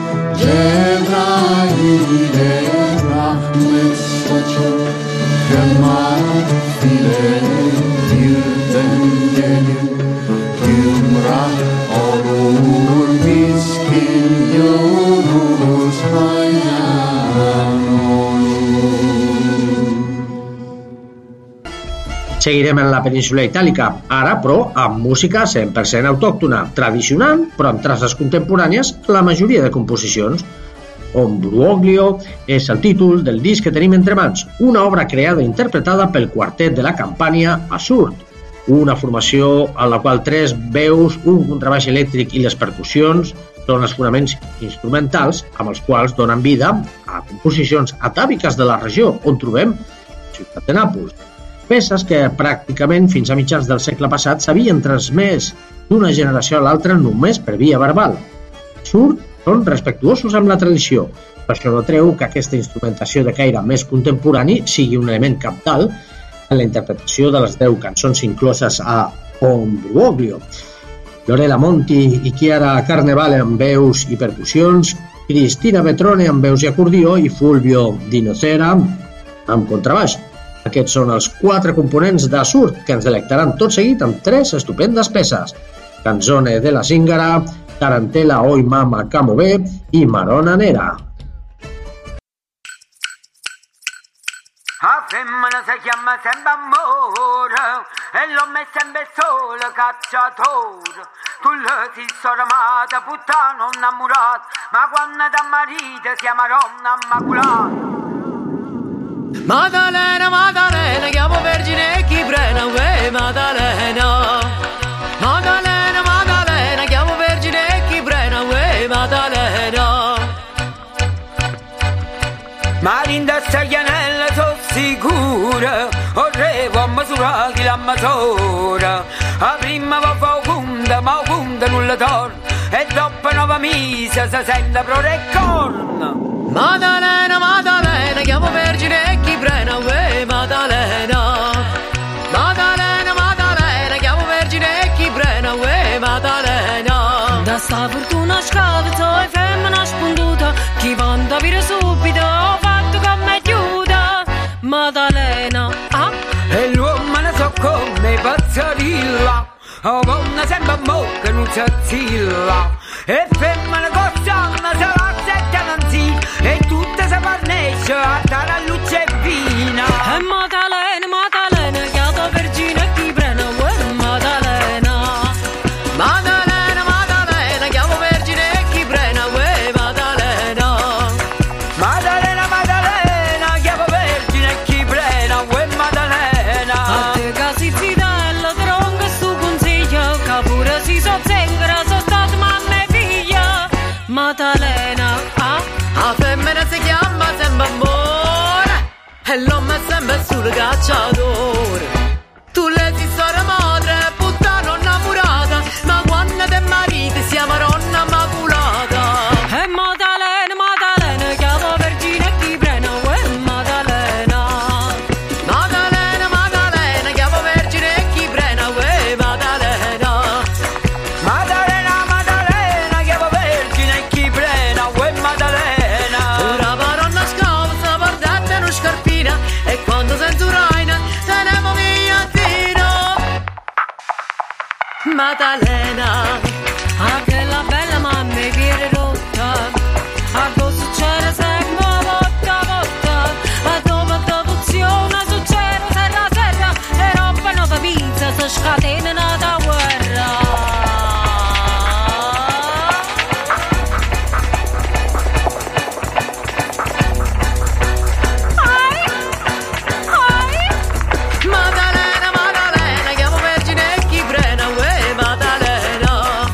Cebrail'e rahmet saçar, kemal file birden gelir. Gümrah olur miskin Yunus, hayran olur. Seguirem en la península itàlica, ara però amb música 100% autòctona, tradicional, però amb traces contemporànies la majoria de composicions. Ombruoglio és el títol del disc que tenim entre mans, una obra creada i interpretada pel quartet de la Campània Assurd, una formació en la qual 3 veus, un contrabaix elèctric i les percussions són els fonaments instrumentals amb els quals donen vida a composicions atàviques de la regió on trobem la ciutat de Nàpols. Peces que pràcticament fins a mitjans del segle passat s'havien transmès d'una generació a l'altra només per via verbal. Assurd són respectuosos amb la tradició, però això no treu que aquesta instrumentació de caire més contemporani sigui un element cabdal en la interpretació de les 10 cançons incloses a Ombruoglio. Lorella Monti i Chiara Carnevale amb veus i percussions, Cristina Vetrone amb veus i acordió i Fulvio Di Nocera amb contrabaix. Aquests són els 4 components d'Assurd que ens delectaran tot seguit amb 3 estupendes peces: Canzone della Zingara, Tarantella Oi Mama Camo Bé i Marona Nera. La femmina si chiama sempre amore e l'uomo è sempre solo cacciatore. Tu le sei soramata, puttana innamorata, ma quando da marito si chiama Ronna Immacolata. Maddalena, Maddalena, chiamo Vergine e chi prena, uè Maddalena. Maddalena, Maddalena, chiamo Vergine e chi prena, uè Maddalena. Marinda Staglianella so sicura, vorrevo a misurare la misura. A prima va fa ocunda, ma ocunda nulla torna. e dopo 9 mesi si sente proprio il corno. Maddalena, Maddalena, chiamo Vergine e chi prena, uè Maddalena. Maddalena, Maddalena, chiamo Vergine e chi prena, uè Maddalena. Da sta fortuna scalzo e femmina spuntuta, chi vanta vire subito, ho fatto che mi chiuda. Maddalena, ah? E l'uomo ne so come pazzarilla, o donna sempre mo che non si azzilla. E femmina costanna se la sette nanzi, e tutte si parnesce a dare a luce vina. E Maddalena, Maddalena, chiamo Vergine e chi prena, uè Maddalena. Maddalena, Maddalena, chiamo Vergine e chi prena, uè Maddalena. Maddalena, Maddalena, chiamo Vergine e chi prena, uè Maddalena. A te casi zitella, tronca stu consiglio, che pure si so zengara, so stato mamma e figlia. Maddalena, ah? La femmina si chiama sempre amore e l'uomo è sempre sul cacciatore. Tu le sei storia madre, puttana innamorata, ma quando te mariti siamo donna immacolata. E Maddalena, Maddalena, chiamo Vergine e chi prena, uè Maddalena. Maddalena, Maddalena, chiamo Vergine e chi prena, uè Maddalena. Maddalena, Maddalena, chiamo Vergine e chi prena, uè Maddalena. Ora paronna scalza, portate una scarpina e quando sento raina teniamo via tiro. Maddalena, Anche la bella mamma mi viene rotta, a cosa succede sempre volta a volta, a dove devozione succede serra serra, e roba nuova pizza si scatena da guerra. Maddalena, Maddalena, chiamo Vergine e chi prena, uè Maddalena.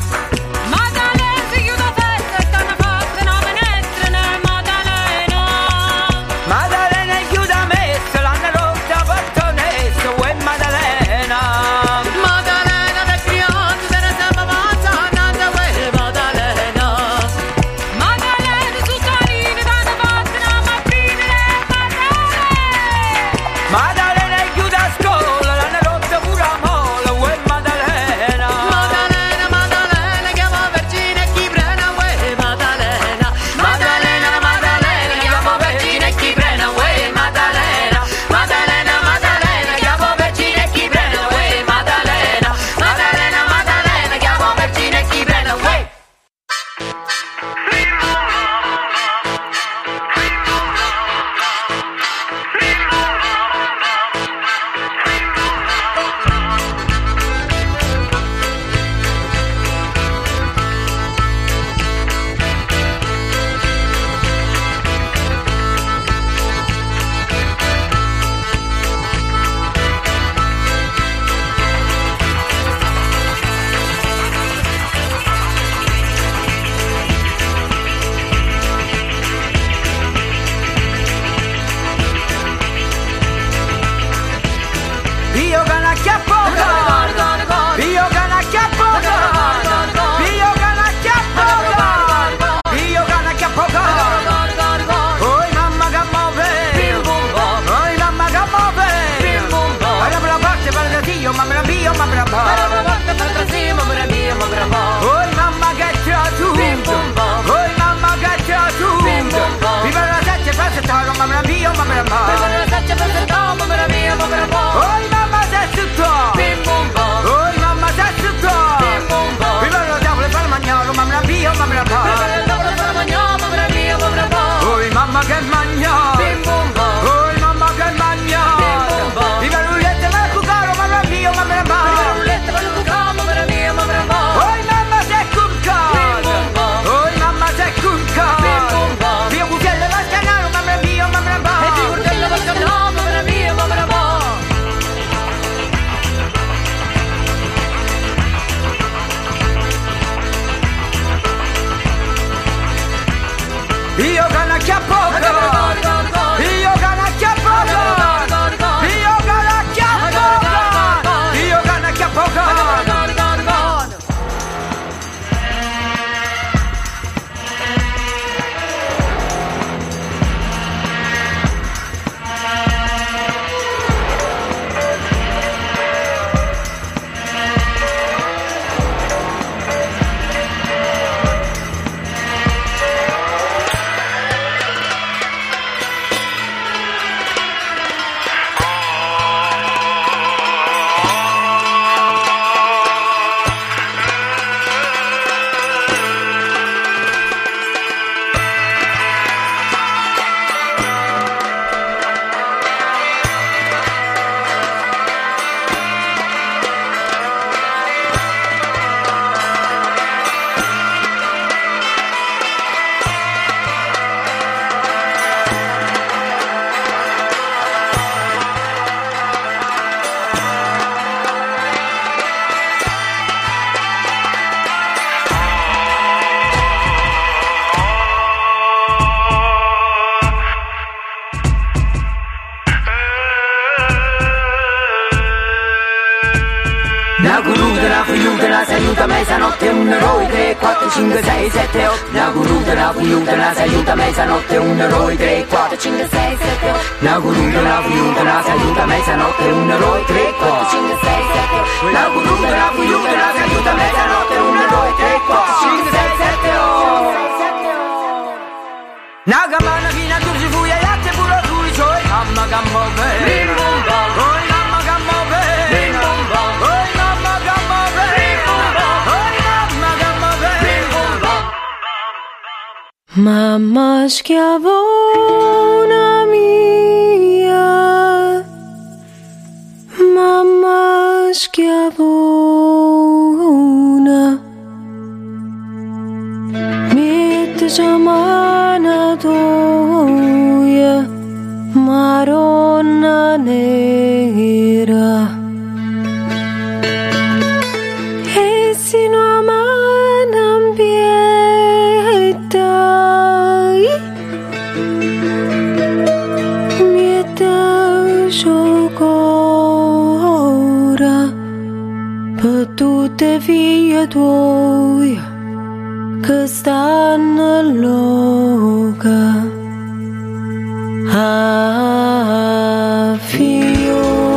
aiuta mezzanotte, 1, 2, 3, 4, 5, 6, 7, 8. Na guruta, na fiuta, na aiuta mezzanotte, 1, 2, 3, 4, 5, 6, 7, 8. Na guruta, na fiuta, na aiuta mezzanotte, 1, 2, 3, 4, 5, 6, 7, 8. Na guruta, na fiuta, na aiuta mezzanotte, 1, 2, 3, 4, 5, 6, 7, 8. Na gamana fina tu si fuia yatte puro tui choi mamma gammo be oi mamma gammo be oi mamma gammo be oi mamma gammo be Mamma schiavona mia, mamma schiavona, mette giamana toia, maronna nera, e sino a manambiettai, mieta giocora, per tutte figlie tue che stanno loca. Ah, figlio.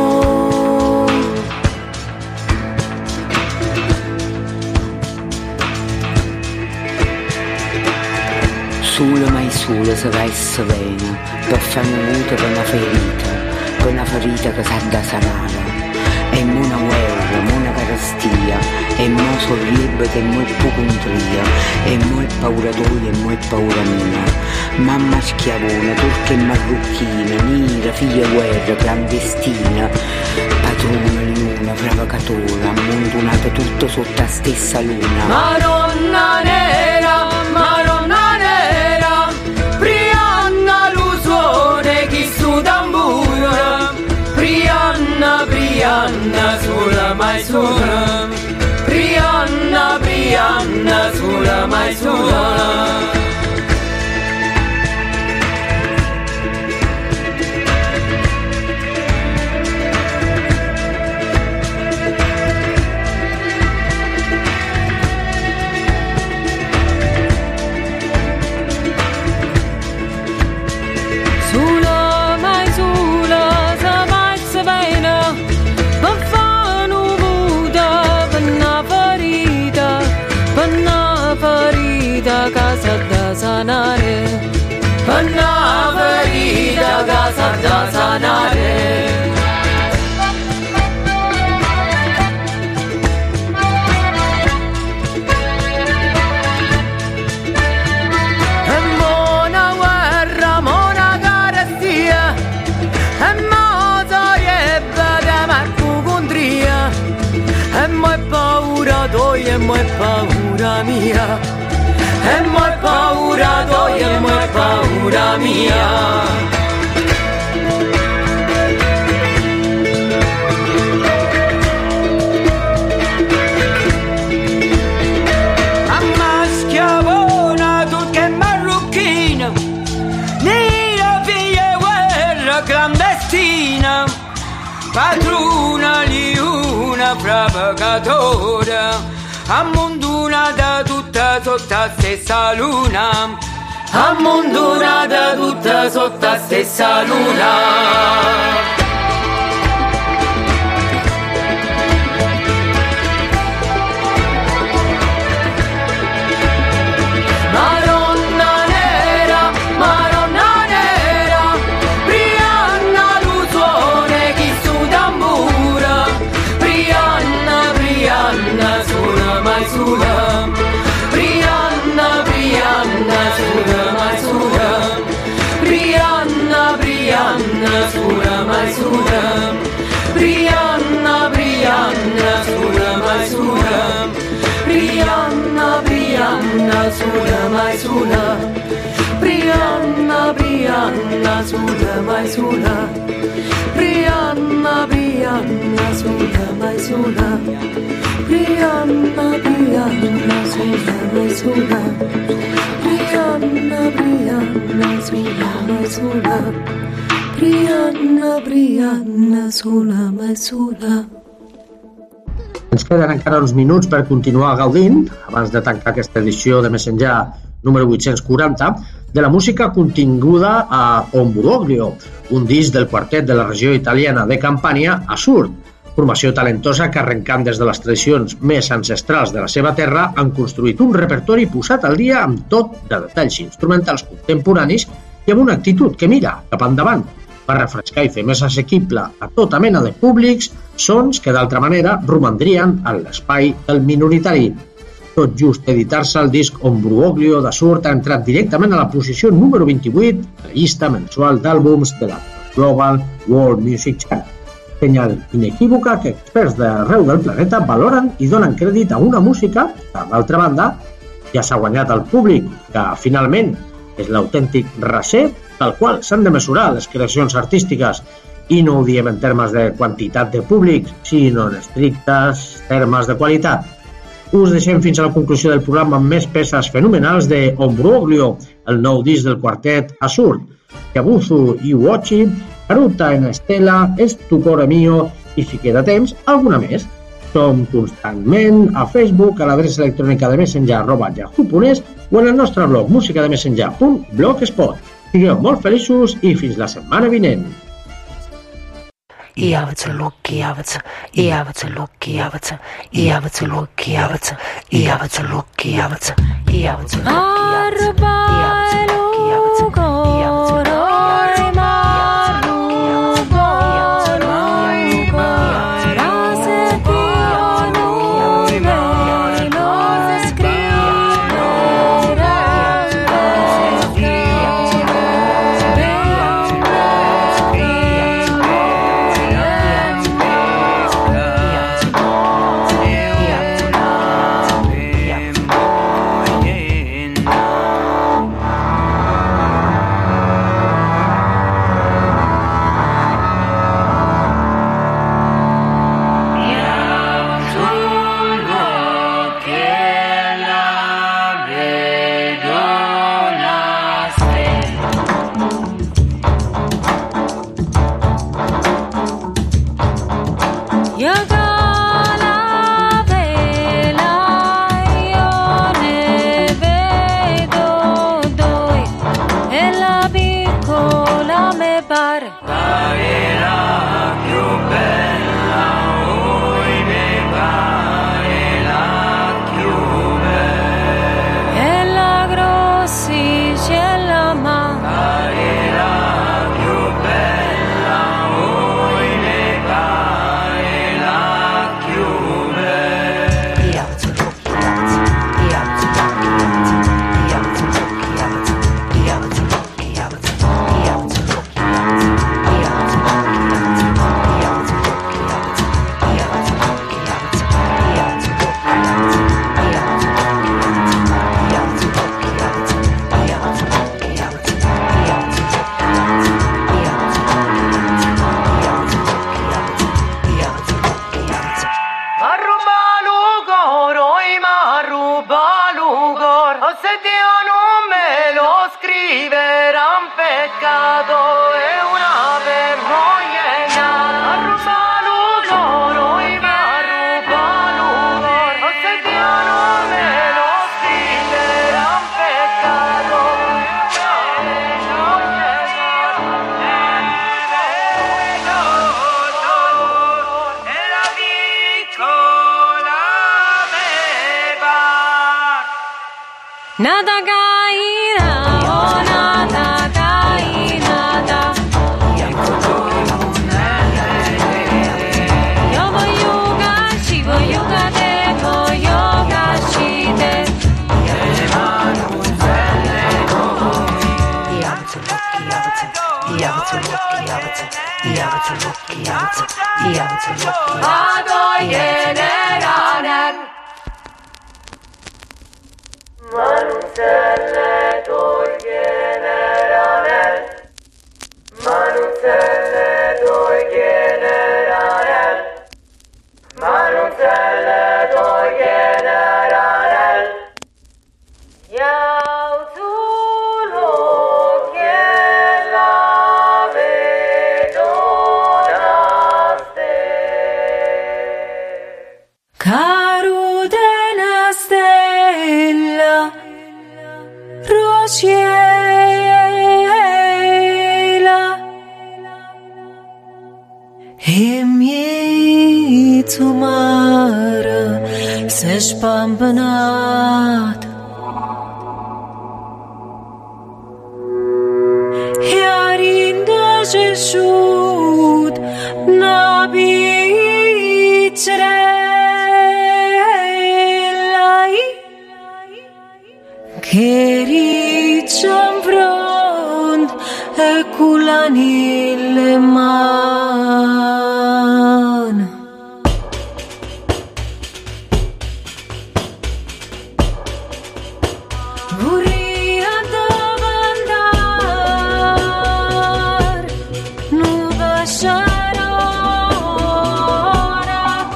Solo mai solo se vai vena, per fare muto per una ferita che sa da sanare. E una guerra, una carestia, e mo sorribe che mo è pucontria, e mo è paura tua e mo è paura mia. Mamma schiavona, turca e marrucchina, nera, figlia guerra, clandestina, padrona luna, provocatora, abbandonata tutto sotto la stessa luna. Madonna nera, Madonna nera, Brianna l'usone chi su tambura, Brianna, Brianna sulla mai sola, Brianna, Brianna sulla mai sola. Casa da sanare, panna ferita, casa da sanare. E mona guerra, mona carestia, e moto e bada marcugondria, e mo è paura tua e mo è paura mia. E mo è paura tua e mo è paura mia. Mamma schiavona, turca e marrucchina, nera figlia guerra clandestina, padrona di una provocatora, ammondunata tutta sotto la stessa luna, ammondunata tutta sotto la stessa luna. Brianna, Brianna, sulla mai sulla, Brianna, Brianna, sulla mai sulla, Brianna, Brianna, sulla mai sulla, Brianna, Brianna, sulla mai sulla, Brianna, Brianna, sulla mai sulla, Brianna, Brianna, sulla mai sulla, Brianna, Brianna, sulla mai sulla, Brianna, Brianna, sulla mai sulla, Brianna, Brianna, sulla mai sulla. Ens queden encara uns minuts per continuar gaudint, abans de tancar aquesta edició de Més Enllà número 840, de la música continguda a Ombroglio, un disc del quartet de la regió italiana de Campània, Assurd, formació talentosa que, arrencant des de les tradicions més ancestrals de la seva terra, han construït un repertori posat al dia amb tot de detalls instrumentals contemporanis i amb una actitud que mira cap endavant, per refrescar i fer més assequible a tota mena de públics sons que d'altra manera romandrien en l'espai del minoritari. Tot just editar-se el disc Ombroglio d'Assurd ha entrat directament a la posició número 28 de la llista mensual d'àlbums de la Global World Music Chart. Senyal inequívoca que experts d'arreu del planeta valoren i donen crèdit a una música que, d'altra banda, ja s'ha guanyat al públic, que finalment és l'autèntic recer del qual s'han de mesurar les creacions artístiques, i no ho diem en termes de quantitat de públic, sinó en estrictes termes de qualitat. Us deixem fins a la conclusió del programa amb més peces fenomenals de Ombroglio, el nou disc del quartet Assurd, Yabuzu i Uochi, Caruta en Estela, És tu core mio i, si queda temps, alguna més. Som constantment a Facebook, a l'adreça electrònica de messenja@yahoo.es o en el nostre blog musicademesenja.blogspot. Sigueu molt feliços i fins la setmana vinent. Nada cairá, oh nada cairá. Yo voy yoga, she voy yoga, de voy yoga, she de. Adoy general. Manuzelle doi generale, Manuzelle doi generale, Manuzelle doi generale. Iau solo che la vedo da ste. ciela e mieto mare s'è spampanat e arinda Gesù na bizzarella che ricciam front e culani le mani. Vorrei dove andare, non lasciare ora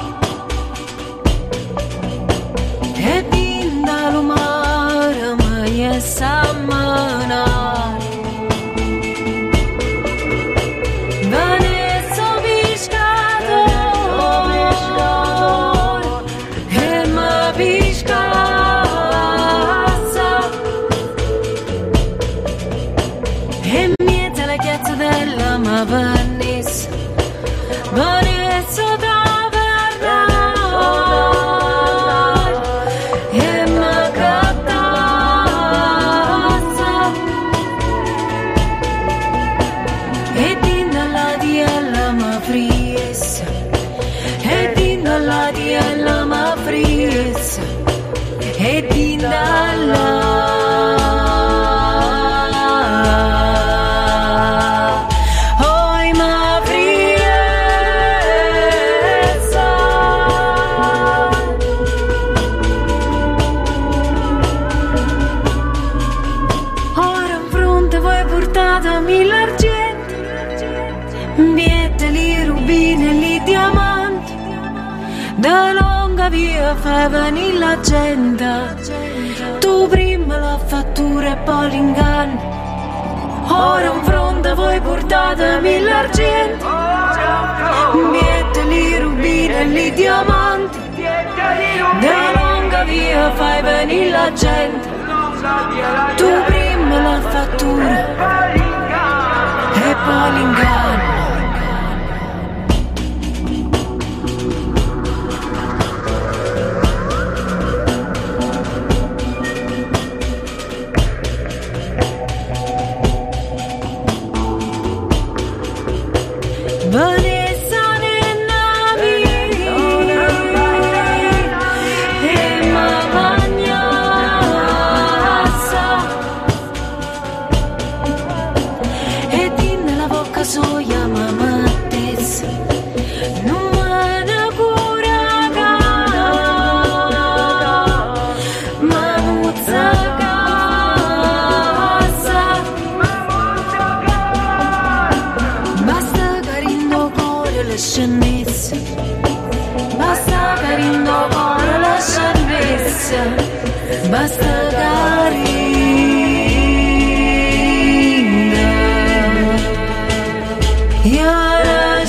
e dinda lo mare mai è samana. Vanessa tavernar e macatazza e dinda la diella ma fries e dinda la diella ma fries e dinda la da lunga via fai venire la gente, tu prima la fattura e poi l'inganno, ora in fronte voi portatemi l'argento, metteli rubini e li diamanti, da lunga via fai venire la gente, tu prima la fattura e poi l'inganno. Vanessa Nennami e Mamagnassa e dinne la bocca soia mamattes non me cura ma muzza casa basta carindo cuore le scienze basta carindo cuore le scienze basta carindo Yara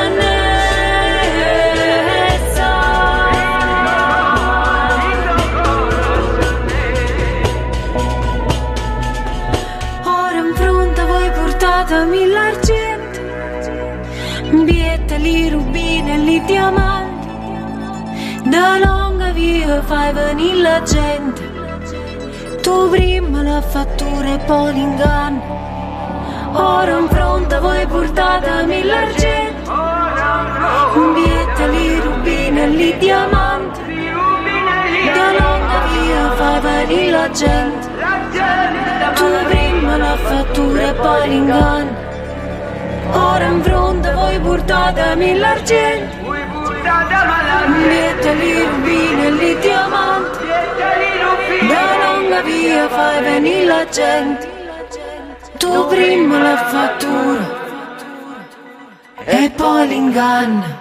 scienza ora in fronte a voi portatemi l'argento bietali rubini e li diamanti da lunga via fai venire la gente tu prima la fattura e poi l'inganno ora in fronte a voi portatemi l'argento bietali rubini e li diamanti da lunga via fai venire la gente tu prima la fattura e poi l'inganno ora in fronte a voi portatemi l'argento metteli rubini e li diamanti da lunga via fai venire la gente tu prima la fattura e poi l'inganno.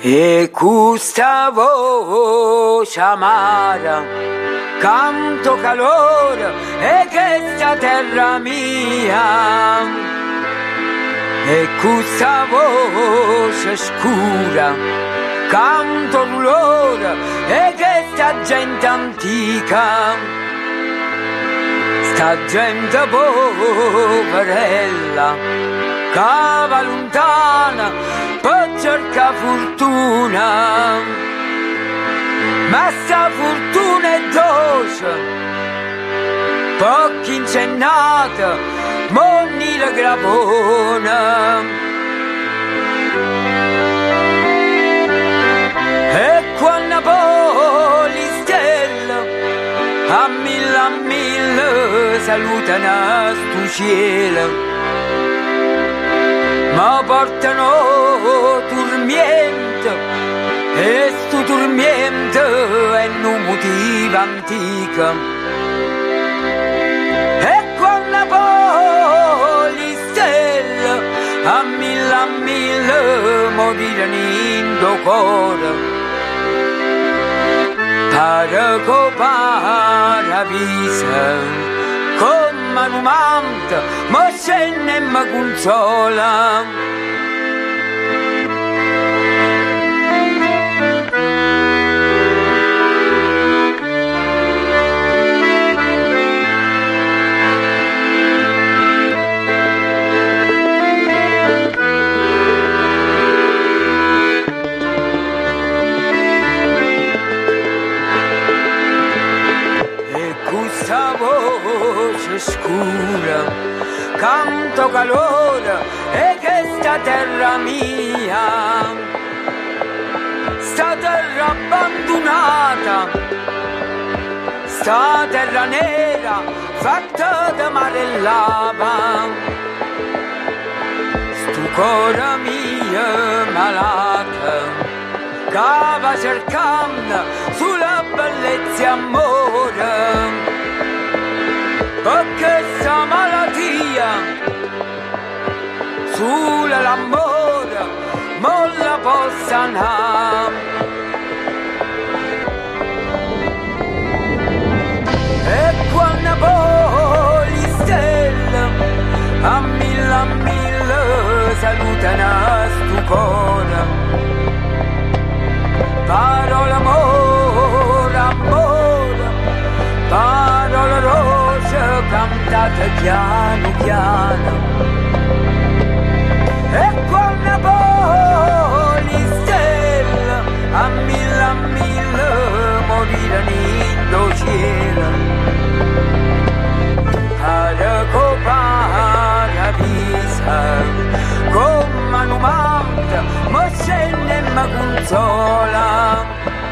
E questa voce amara, canto calore, e questa terra mia. E questa voce scura, canto dolore, e questa gente antica. Sta gente poverella, che va lontana per cercare fortuna, ma sta fortuna è dolce, pochi incennata, monni la gravona. E quando poi stella a mille salutano sto cielo, ma portano tormento, e sto tormento è un motivo antico. E quando poi stelle a mille moriranno in do cuore, paraco paradiso come un amante, ma se ne mi consola. Voce scura, canto calore, e questa terra mia, sta terra abbandonata, sta terra nera fatta da mare e lava, sto cuore mio malato, che va cercando sulla bellezza e amore. Perché sta malattia sull'amore non la possa andare. E quando poi stelle a mille salutano sto cuore, parole amore, amore, parole rose cantate piano piano. E quando poi stelle a mille moriranno in do cielo, paraco paradiso come un amante, ma se ne mi consola.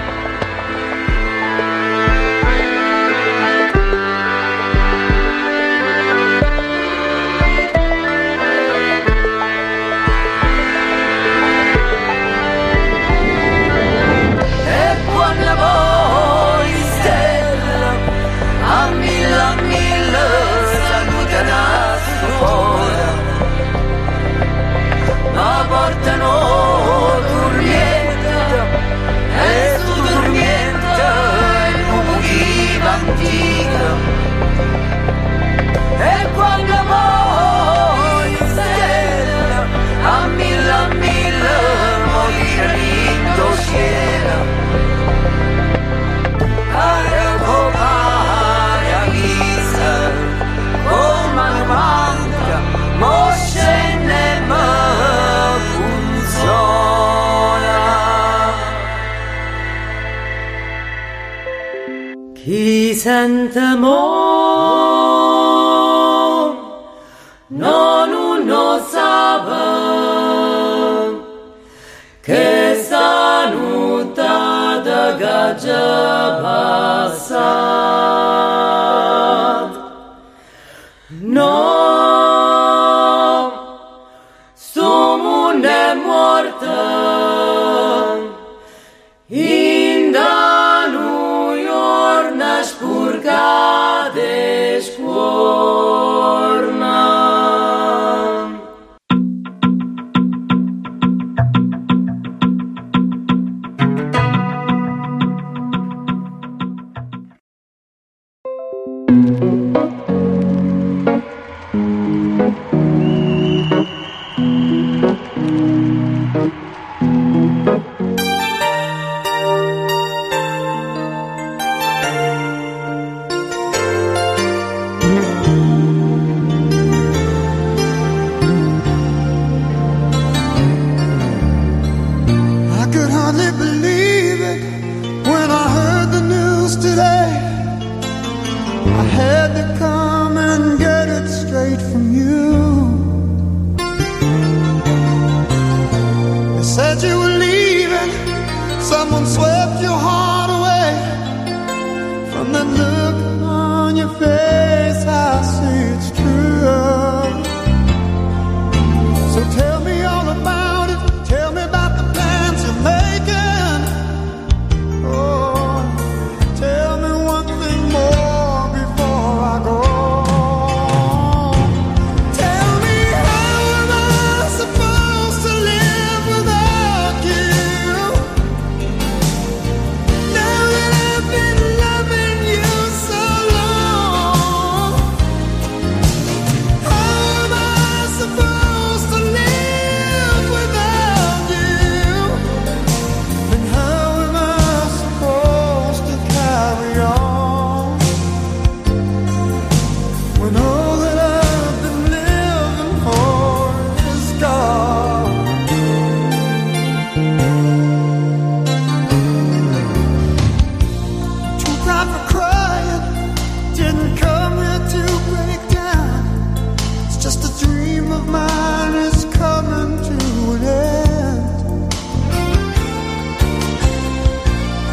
Ma portano dormiente, e sto dormiente è un motivo antico. E quando poi stella a mille moriranno in do cielo, paraco paradiso come un manca, mo se ne chi sente amor non lo sa che sta notte da gaggia passat. No, sto mondo è morto in da New York na spurcate scuorna. someone swept your heart away. From that look on your face, I see it's true. So tell me all about it. Tell me about the plans you're making. Oh, tell me one thing more before I go. Tell me, how am I supposed to live without you? Now that I've been loving you so long, how am I supposed to live without you? And how am I supposed to carry on when all that I've been living for is gone? Too proud for crying, didn't come here to break down. It's just a dream of mine